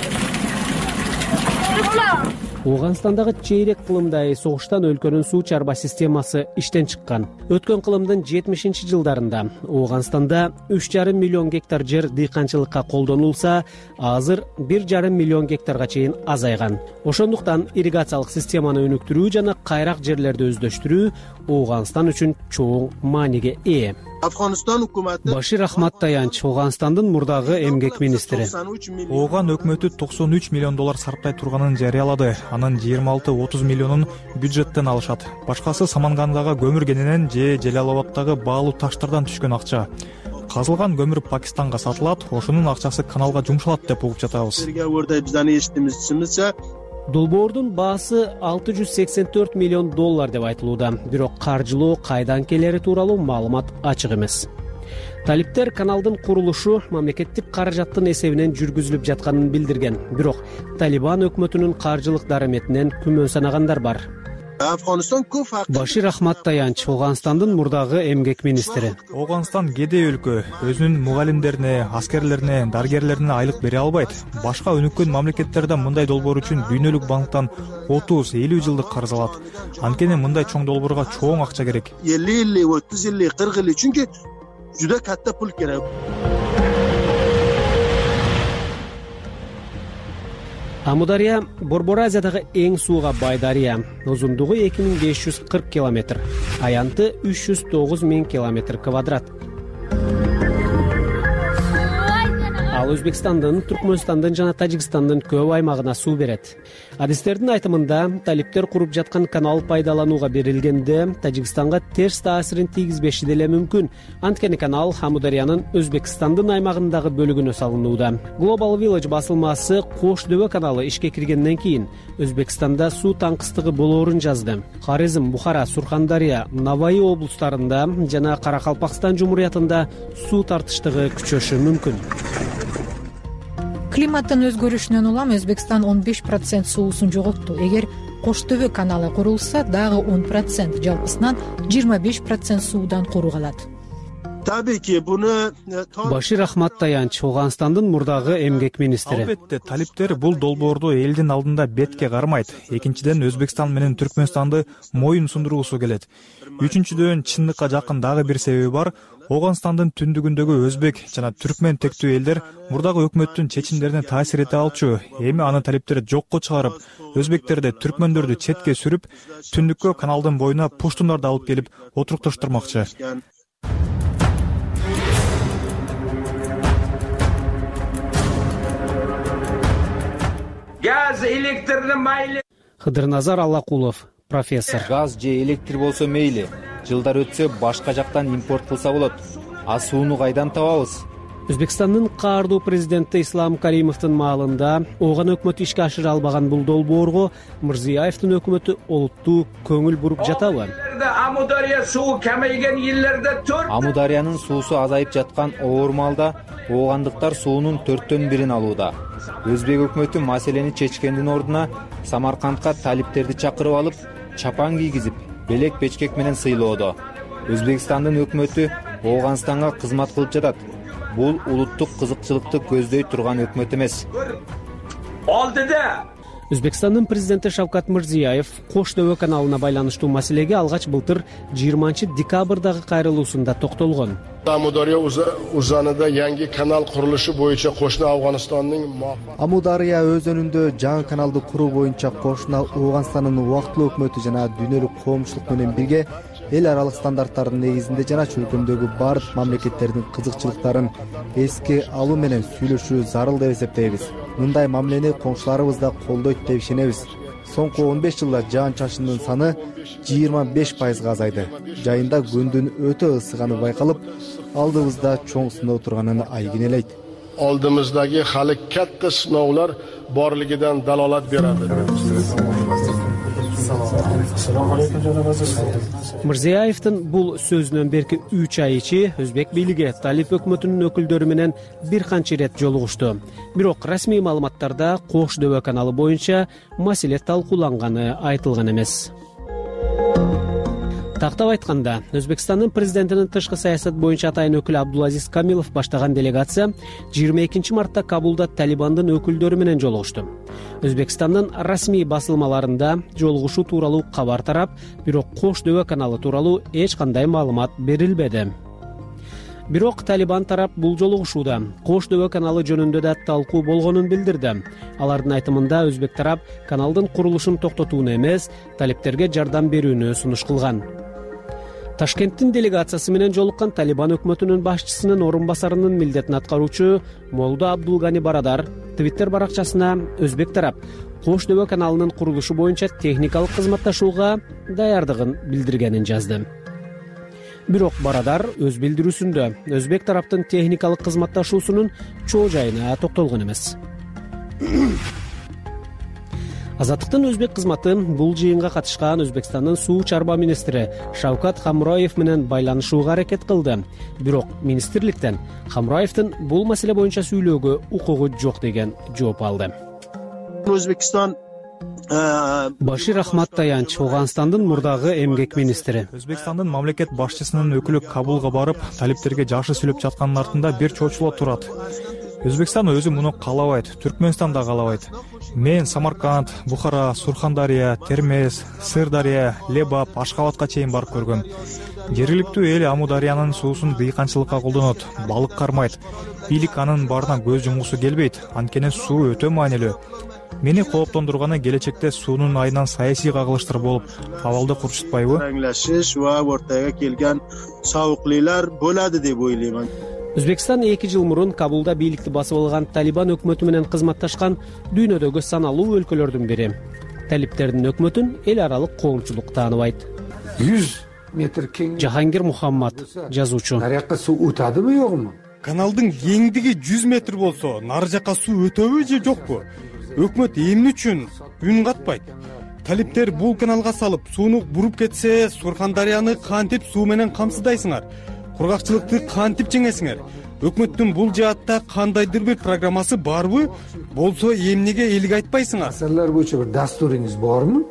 Ооганстандагы чейрек кылымдай согуштан өлкөнүн суу чарба системасы иштен чыккан. Өткөн кылымдын 70-жылдарында Ооганстанда 3,5 миллион гектар жер дыйканчылыкка колдонулса, азыр 1,5 миллион гектарга чейин азайган. Ошондуктан ирригациялык системаны өнүктүрүү жана кайрак жерлерди өздөштүрүү Ооганстан үчүн чоң мааниге ээ. Afg'oniston hukumati Bashir Ahmad Tayanch, Afg'onistondун мурдагы эмгек министри. Ооган өкмөтү $93 миллион сарптай турганын жарыялады. Анын 26-30 миллионун бюджеттен алышат. Башкасы Самангандагы көмүр кенинен же Жалалабаддагы баалуу таштардан түшкөн акча. Казылган көмүр Пакистанга сатылат, ошонун акчасы каналга жумшалат деп угуп жатабыз. Долбоордун баасы $684 миллион деп айтылууда. Бирок каржылоо кайдан келери тууралуу маалымат ачык эмес. Талиптер каналдын курулушу мамлекеттик каражаттын эсебинен жүргүзүлүп жатканын билдирген. Бирок Талибан өкмөтүнүн каржылык дараметинен күмөн санагандар бар. Башир Ахмад Таянч, Афгонистандын мурдагы эмгек министри. Афганистан кедей өлкө, өзүнүн мугалимдерине, аскерлерине, дарыгерлерине айлык бере албайт. Башка өнүккөн мамлекеттерде мындай долбоор үчүн дүйнөлүк банктан 30-50 жылдык карыз алат. Анткени мындай чоң долбоорго чоң акча керек. 50-30-40 yıl çünkü juda katta pul kerak. Амудария Борбор Азиядагы эң сууга бай дарыя. Узундугу 2540 километр, аянты 309 000 километр квадрат. Ал Өзбекстандын, Түркмөнстандын жана Тажикстандын көп аймагына суу берет. Адистердин айтымында, талиптер куруп жаткан канал пайдаланууга берилгенде Тажикстанга терс таасирин тийгизбеши деле мүмкүн. Анткени канал Амудариянын Өзбекстандын аймагындагы бөлүгүнө салынууда. Global Village басылмасы Кош дөбө каналы ишке киргенден кийин Өзбекстанда суу таңкыстыгы болоорун жазды. Хорезм, Бухара, Сурхандария, Наваи облустарында жана Каракалпакстан жумуриятында суу тартыштыгы күчөшү мүмкүн. Климаттын өзгөрүшүнөн улам Өзбекстан 15% суусун жоготту. Эгер Кош дөбө каналы курулса, дагы 10%, жалпысынан 25% суудан куру калат. Tabii ki bunu Башир Ахмад Таянч, Афгонистандын мурдагы эмгек министри. Албетте, талиптер бул долбоорду элдин алдында бетке кармайт. Экинчиден, Өзбекстан менен Түркмөнстанды моюн сундургусу келет. Үчүнчүдөн, чындыкка жакын дагы бир себеби бар. Афганистандын түндүгүндөгү өзбек жана түркмен тектүү элдер мурдагы өкмөттүн чечимдерине таасир эте алчу. Эми аны талиптер жокко чыгарып, өзбектерди, түркмөндөрдү четке сүрүп, түндүккө каналдын боюна пуштундарды алып келип отуруктуштурмакчы. Gaz, elektrni mayli. Хыдырназар Аллакулов, профессор. Газ же электр болсо мейли. Жылдар өтсө башка жактан импорт кылса болот. А сууну кайдан табабыз? Өзбекстандын каардуу президенти Ислам Каримовдун маалында ооган өкмөтү ишке ашыра албаган бул долбоорго Мирзиёевдин өкмөтү олуттуу көңүл буруп жатабы? Амудария суу камайган yillarda 4 Амудариянын суусу азайып жаткан оор маалда оогандыктар суунун 4/1 алууда. Өзбек өкмөтү маселени чечкендин ордуна Самаркандка талиптерди чакырып алып, чапан кийгизип, белек печкек менен сыйлоодо. Өзбекстандын өкмөтү Афганстанга кызмат кылып жатат. Бул улуттук кызыкчылыкты көздөй турган өкмөт эмес. Алдыда Өзбекстандын президенти Шавкат Мирзиёев Кош дөбө каналына байланыштуу маселеге алгач былтыр 20 декабрдагы кайрылуусунда токтолгон. Амудария узанында yangi канал курулушу боюнча кошуна Афганстандын Амудария өзөнүндө жаңы каналды куруу боюнча кошуна Афганстандын убактылуу өкмөтү жана дүйнөлүк коомчулук менен бирге эл аралык стандарттардын негизинде жана чөлкөмдөгү бардык мамлекеттердин кызыкчылыктарын эске алуу менен сүйлөшүү зарыл деп эсептейбиз. Мындай мамилени коңшуларыбыз да колдойт деп ишенебиз. Соңку 15 жылда жаан-чачындын саны 25% азайды. Жайында күндүн өтө ысыганы байкалып, алдыбызда чоң сыноо турганын айгинелейт. Алдымыздагы хали катта сыноолор борлугунан далолат берadi. Мирзиёевдин бул сөзүнөн берки 3 ай ичи өзбек бийлиги талип өкмөтүнүн өкүлдөрү менен бир канча ирет жолугушту. Бирок расмий маалыматтарда Кош дөбө каналы боюнча маселе талкууланганы айтылган эмес. Тактап айтканда, Өзбекстандын президентинин тышкы саясат боюнча атайын өкүлү Абдулазиз Камилов баштаган делегация 22 мартта Кабулда Талибандын өкүлдөрү менен жолугушту. Өзбекстандын расмий басылмаларында жолугушуу тууралуу кабар тарап, бирок Кош дөбө каналы тууралуу эч кандай маалымат берилбеди. Бирок Талибан тарап бул жолугушууда Кош дөбө каналы жөнүндө да талкуу болгонун билдирди. Алардын айтымында өзбек тарап каналдын курулушун токтотууну эмес, талиптерге жардам берүүнү сунуш кылган. Ташкенттин делегациясы менен жолуккан Талибан өкмөтүнүн башчысынын орун басарынын милдетин аткаруучу Молдо Абдулгани Барадар Твиттер баракчасына өзбек тарап Кош дөбө каналынын курулушу боюнча техникалык кызматташууга даярдыгын билдиргенин жазды. Бирок Барадар өз билдирүүсүндө өзбек тараптын техникалык кызматташуусунун чоо жайына токтолгон эмес. Азаттыктын өзбек кызматы бул жыйынга катышкан Өзбекстандын суу чарба министри Шавкат Хамроев менен байланышууга аракет кылды. Бирок министрликтен Хамроевдин бул маселе боюнча сүйлөөгө укугу жок деген жооп алды. Өзбекстан Башир Ахмад Таянч, Ооганстандын мурдагы эмгек министри. Өзбекстандын мамлекет башчысынын өкүлү Кабулга барып, талиптерге жакшы сүйлөп жатканын артында бир чоочулоо турат. Өзбекстан өзү муну каалабайт, Түркмөнстан да каалабайт. Мен Самарканд, Бухара, Сурхандария, Термез, Сырдария, Лебап, Ашкабадка чейин барып көргөм. Жергиликтүү эл Амудариянын суусун дыйканчылыкка колдонот, балык кармайт. Бийлик анын баарына көз жумгусу келбейт, анткени суу өтө маанилүү. Мени кооптондурганы келечекте суунун айынан саясий кагылыштар болуп, абалды курчутпайбы? Раңлашыш ва ортага келген сабыклыйлар болот деп ойлоймун. Өзбекстан 2 жыл мурун Кабулда бийликти басып алган Талибан өкмөтү менен кызматташкан дүйнөдөгү саналуу өлкөлөрдүн бири. Талиптердин өкмөтүн эл аралык коомчулук тааныбайт. 100 метр кең. Жахангир Мухаммад, жазуучу. Нарякка суу өтөдүбү жокпу? Каналдын кеңдиги 100 метр болсо, нары жакка суу өтөбү же жокпу? Өкмөт эмне үчүн үн катпайт? Талиптер бул каналга салып, сууну буруп кетсе, Сурхандарияны кантип суу менен камсыздайсыңар? Кургакчылыкты кантип жеңесиңер? Өкмөттүн бул жаатта кандайдыр бир программасы барбы? Болсо эмнеге элге айтпайсыңар? Маселелер боюнча бир дастуриңиз барбы?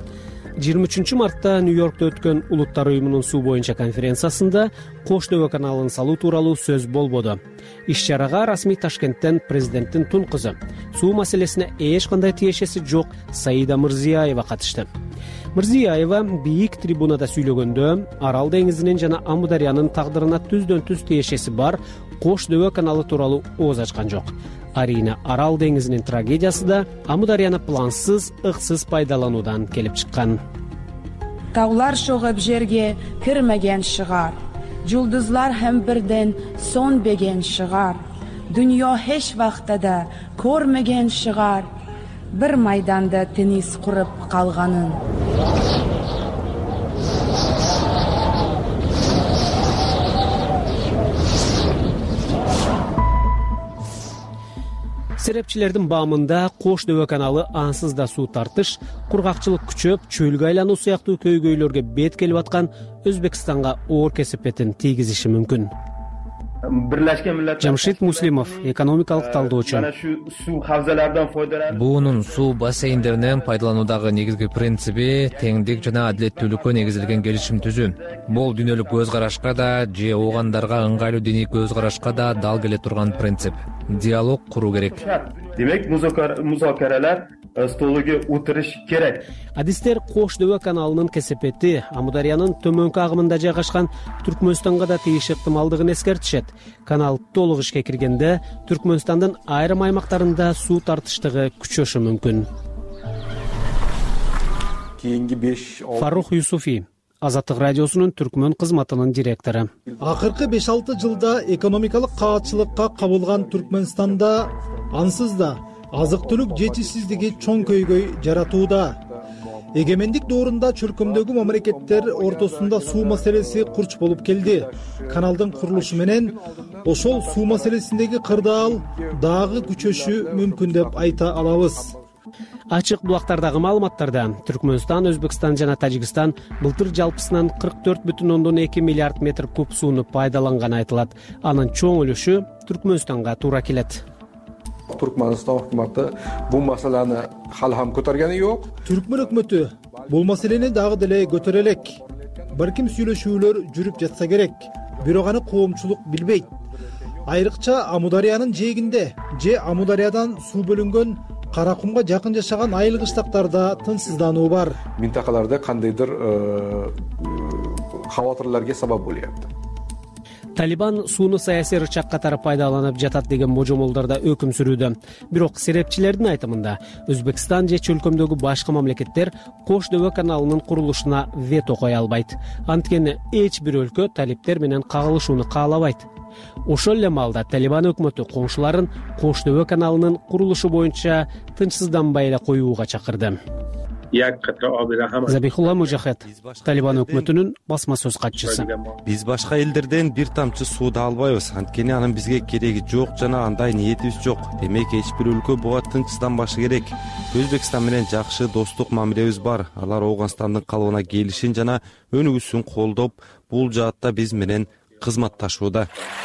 23 мартта Нью-Йоркто өткөн Улуттар уюмунун суу боюнча конференциясында Кош дөбө каналын салуу тууралуу сөз болбоду. Иш-чарага расмий Ташкенттен президенттин тун кызы, суу маселесине эч кандай тиешеси жок Саида Мырзияева катышты. Мырзияева бийик трибунада сүйлөгөндө Арал деңизинин жана Амудариянын тагдырына түздөн-түз тиешеси бар Кош дөбө каналы тууралуу ооз ачкан жок. Арийне Арал деңизинин трагедиясы да Амударияны плансыз, ыксыз пайдалануудан келип чыккан. Таулар шогуп жерге кирмеген шыгар. Жұлдызлар hem birden sönbegen şıgar. Dünya hiç vaqtada көрмеген şıgar. Bir maydanda tenis kurup kalganın. Серепчилердин баамында Кош дөбө каналы ансыз да суу тартыш, кургакчылык күчөп, чөлгө айлануу сыяктуу көйгөйлөргө бет келип аткан Өзбекстанга оор кесепетин тийгизиши мүмкүн. Жамшит Муслимов, экономикалык талдоочу. Буунун суу бассейндеринен пайдалануудагы негизги принциби теңдик жана адилеттүүлүккө негизилген келишим түзүү. Бул дүйнөлүк көз карашка да же оогандарга ыңгайлуу диний көз карашка да дал келе турган принцип. Диалог куруу керек. Демек музокаралар столуга o'tirish kerak. Адистер Кош дөбө каналынын кесепети Амудариянын төмөнкү агымында жайгашкан Түркмөнстанга да тийиш ыктымалдыгын эскертишет. Канал толук ишке киргенде Түркмөнстандын айрым аймактарында суу тартыштыгы күчөшү мүмкүн. Фарух Юсуфи, Азаттык радиосунун Түркмөн кызматынын директору. Акыркы 5-6 жылда экономикалык каатчылыкка кабылган Түркмөнстанда ансыз да азык-түлүк жетишсиздиги чоң көйгөй жаратууда. Эгемендик доорунда чөлкөмдөгү мамлекеттер ортосунда суу маселеси курч болуп келди. Каналдын курулушу менен ошол суу маселесиндеги кырдаал дагы күчөшү мүмкүн деп айта алабыз. Ачык булактардагы маалыматтарда Түркмөнстан, Өзбекстан жана Тажикстан былтыр жалпысынан 44,2 миллиард метр куб сууну пайдаланганы айтылат. Анын чоң үлүшү Түркмөнстанга туура келет. Түркмөнстан өкмөтү бул маселени хал ham көтөргөнү жок. Түркмөн өкмөтү бул маселени дагы деле көтөрө элек. Балким сүйлөшүүлөр жүрүп жатса керек. Бирок аны коомчулук билбейт. Айрыкча Амудариянын жээгинде же Амудариядан суу бөлүнгөн Каракумга жакын жашаган айыл кыштактарда тынчсыздануу бар. Минтакаларда кандайдыр хаватырларга сабап болуп. талибан сууну саясий рычаг катары пайдаланып жатат деген божомолдорда өкүм сүрүүдө. Бирок серепчилердин айтымында Өзбекстан же чөлкөмдөгү башка мамлекеттер Кош дөбө каналынын курулушуна вето кое албайт. Анткени эч бир өлкө талиптер менен кагылышууну каалабайт. Ошол эле маалда талибан өкмөтү коңшуларын Кош дөбө каналынын курулушу боюнча тынчсызданбай эле коюуга чакырды. Забихулла Мужахет, талибан өкмөтүнүн басма сөз катчысы. Биз башка элдерден бир тамчы сууду албайбыз, анткени анын бизге кереги жок жана андай ниетибиз жок. Демек эч бир өлкө буга тынчсызданбашы керек. Өзбекстан менен жакшы достук мамилебиз бар. Алар Ооганстандын калыбына келишин жана өнүгүүсүн колдоп, бул жаатта биз менен кызматташууда.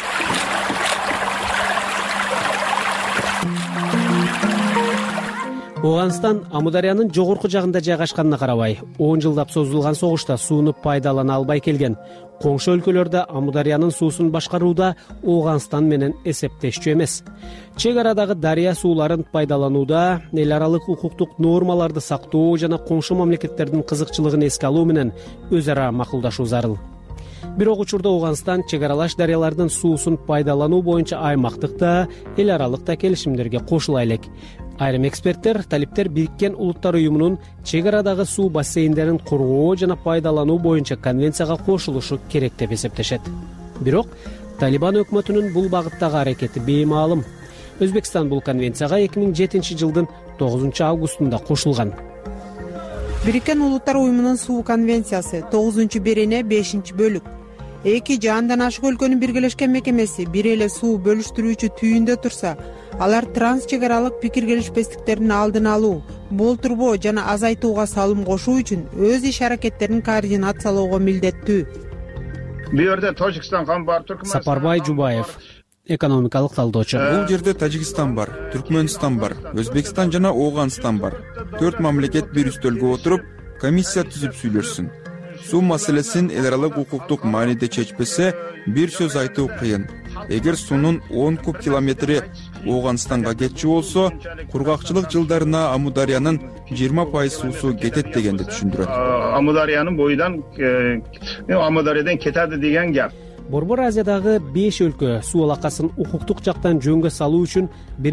Ооганстан Амударянын жогорку жагында жайгашканына карабай, 10 жылдап созулган согушта сууну пайдалана албай келген. Коңшу өлкөлөрдө Амударянын суусун башкарууда Ооганстан менен эсептешчү эмес. Чек арадагы дарыя сууларын пайдаланууда эл аралык укуктук нормаларды сактоо жана коңшу мамлекеттердин кызыкчылыгын эске алуу менен өз ара макулдашуу зарыл. Бирок учурда Ооганстан чек аралаш дарыялардын суусун пайдалануу боюнча аймактык да, эл аралык да келишимдерге кошула элек. Айрым эксперттер талиптер Бириккен Улуттар уюмунун чек арадагы суу бассейндерин коргоо жана пайдалануу боюнча конвенцияга кошулушу керек деп эсептешет. Бирок талибан өкмөтүнүн бул багыттагы аракети беймаалым. Өзбекстан бул конвенцияга 2007 жылдын 9 августунда кошулган. Бириккен Улуттар уюмунун суу конвенциясы 9-берене 5-бөлүк. Эки же андан ашык өлкөнүн биргелешкен мекемеси бир эле суу бөлүштүрүүчү түйүндө турса, алар транс чек аралык пикир келишпестиктердин алдын алуу, болтурбоо жана азайтууга салым кошуу үчүн өз иш аракеттерин координациялоого милдеттүү. Бул жерде Тажикстан бар, Сапарбай Жубаев, экономикалык талдоочу. Бул жерде Тажикстан бар, Түркмөнстан бар, Өзбекстан жана Ооганстан бар. 4 мамлекет бир үстөлгө отуруп, комиссия түзүп сүйлөшсүн. Суу маселесин эл аралык укуктук мааниде чечпесе, бир сөз айтуу кыйын. Эгер суунун 10 куб километри Ооганстанга кетчү болсо, кургакчылык жылдарына Амударянын 20% суусу кетет дегенди түшүндүрөт. Амударянын бойудан Амудариядан кетеди деген гап. Борбор Азиядагы 5 өлкө суу алакасын укуктук жактан жөнгө салуу үчүн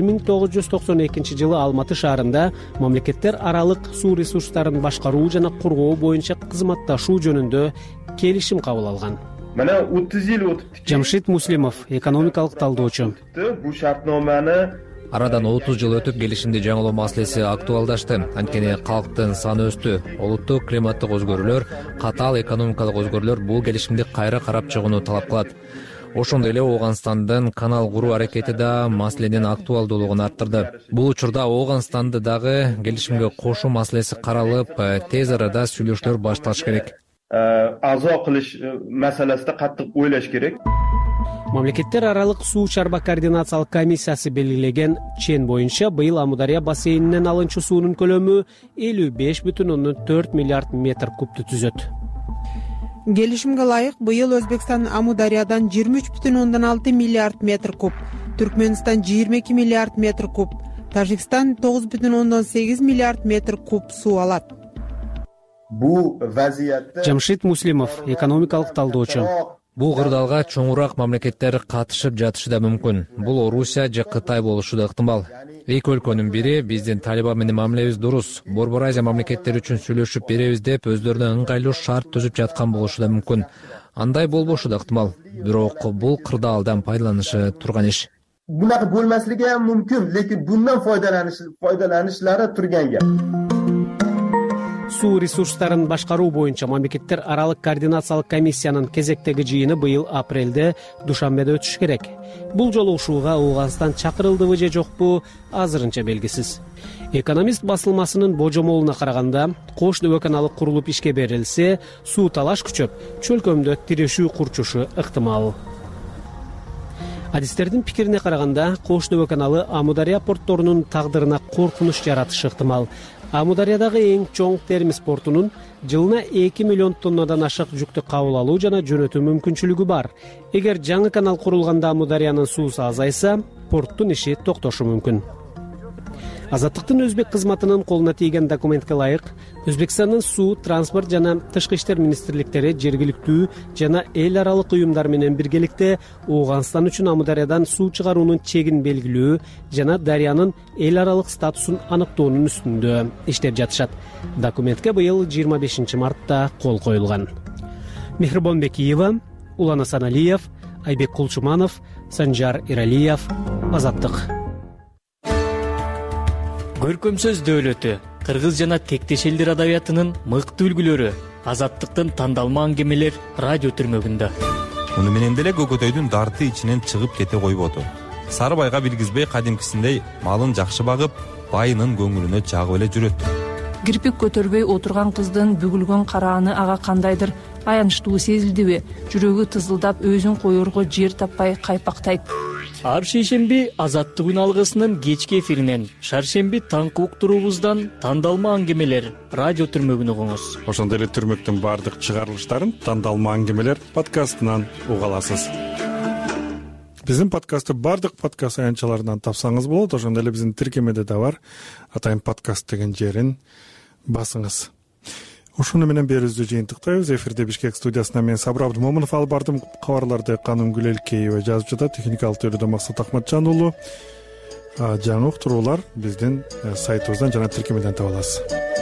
1992 жылы Алматы шаарында мамлекеттер аралык суу ресурстарын башкаруу жана коргоо боюнча кызматташуу жөнүндө келишим кабыл алган. Мына 30 жыл өтүптү. Жамшит Муслимов, экономикалык талдоочу. Бул шартноманы Арадан 30 жыл өтүп келишимди жаңылоо маселеси актуалдашты. Анткени калктын саны өстү. Улуттук климаттык өзгөрүүлөр, катаал экономикалык өзгөрүүлөр бул келишимди кайра карап чыгууну талап кылат. Ошондой эле Ооганстандын канал куруу аракети да маселенин актуалдуулугун арттырды. Бул учурда Ооганстанды дагы келишимге кошуу маселеси каралып, тез арада сүйлөшүүлөр башталыш керек. Азо кылыш маселесинде каттык ойлош керек. Мамлекеттер аралык суу чарба координациялык комиссиясы белгилеген чен боюнча быйыл Амудария бассейнинен алынчу суунун көлөмү 55,4 миллиард метр кубту түзөт. Келишимге ылайык быйыл Өзбекстан Амудариядан 23,6 миллиард метр куб, Түркмөнстан 22 миллиард метр куб, Тажикстан 9,8 миллиард метр куб суу алат. Бул вазиятта Жамшит Муслимов, экономикалык талдоочу. Бул кырдаалга чоңураак мамлекеттер катышып жатышы да мүмкүн. Бул Орусия же Кытай болушу да ыктымал. Эки өлкөнүн бири биздин Талибан менен мамилебиз дурус, Борбор Азия мамлекеттери үчүн сүйлөшүп беребиз деп өздөрүнө ыңгайлуу шарт түзүп жаткан болушу да мүмкүн. Андай болбошу да ыктымал. Бирок бул кырдаалдан пайдаланышы турган иш. Бунака болмаслыгы ham mumkin, lekin bundan foydalanishlari turgan gap. Суу ресурстарын башкаруу боюнча мамлекеттер аралык координациялык комиссиянын кезектеги жыйыны быйыл апрелде Душанбеде өтүш керек. Бул жолугушууга Ооганстан чакырылдыбы же жокпу азырынча белгисиз. Экономист басылмасынын божомолуна караганда, Кош дөбө каналы курулуп ишке берилсе, суу талаш күчөп, чөлкөмдө тирешүү курчушу ыктымал. Адистердин пикирине караганда, Кош дөбө каналы Амудария портторунун тагдырына коркунуч жаратышы ыктымал. Амудариядагы эң чоң термис портунун жылына 2 миллион тоннадан ашык жүктү кабыл алуу жана жөнөтүү мүмкүнчүлүгү бар. Эгер жаңы канал курулганда Амудариянын суусу азайса, порттун иши токтошу мүмкүн. Азаттыктын өзбек кызматынын колуна тийген документке ылайык Өзбекстандын суу, транспорт жана тышкы иштер министрликтери жергиликтүү жана эл аралык уюмдар менен биргеликте Ооганстан үчүн Амудариядан суу чыгаруунун чегин белгилөө жана дарыянын эл аралык статусун аныктоонун үстүндө иштеп жатышат. Документке быйыл 25 мартта кол коюлган. Мехрибон Бекиева, Улан Асаналиев, Айбек Кулчуманов, Санжар Иралиев, Азаттык. Көркөм сөз дөөлөтү, кыргыз жана тектеш элдер адабиятынын мыкты үлгүлөрү, Азаттыктын тандалма аңгемелер радио түрмөгүндө. Муну менен деле көкөтөйдүн дарты ичинен чыгып кете койбоду. Сары байга билгизбей кадимкисиндей малын жакшы багып, байынын көңүлүнө жагып эле жүрөт. Кирпик көтөрбөй отурган кыздын бүгүлгөн карааны ага кандайдыр аянычтуу сезилдиби? Жүрөгү тызылдап өзүн коерго жер таппай кайпактайт. Ар шейшемби Азаттык күн алгысынын кечки эфиринен, шаршемби таңкы уктуруубуздан тандалма аңгемелер радио түрмөгүн угуңуз. Ошондой эле түрмөктүн баардык чыгарылыштарын тандалма аңгемелер подкастынан уга аласыз. Биздин подкастты баардык подкаст аянтчаларынан тапсаңыз болот. Ошондой эле биздин тиркемеде да бар. Атайын подкаст деген жерин басыңыз. Ушуну менен берүүбүздү жыйынтыктайбыз. Эфирде Бишкек студиясынан мен Сабыр Абдымомунов алып бардым. Кабарларды Каным Гүлелкеева жазып жатат. Техникалык төлөдө Максат Ахматжан уулу. Жаңы уктуруулар биздин сайтыбыздан жана тиркемеден таба аласыз.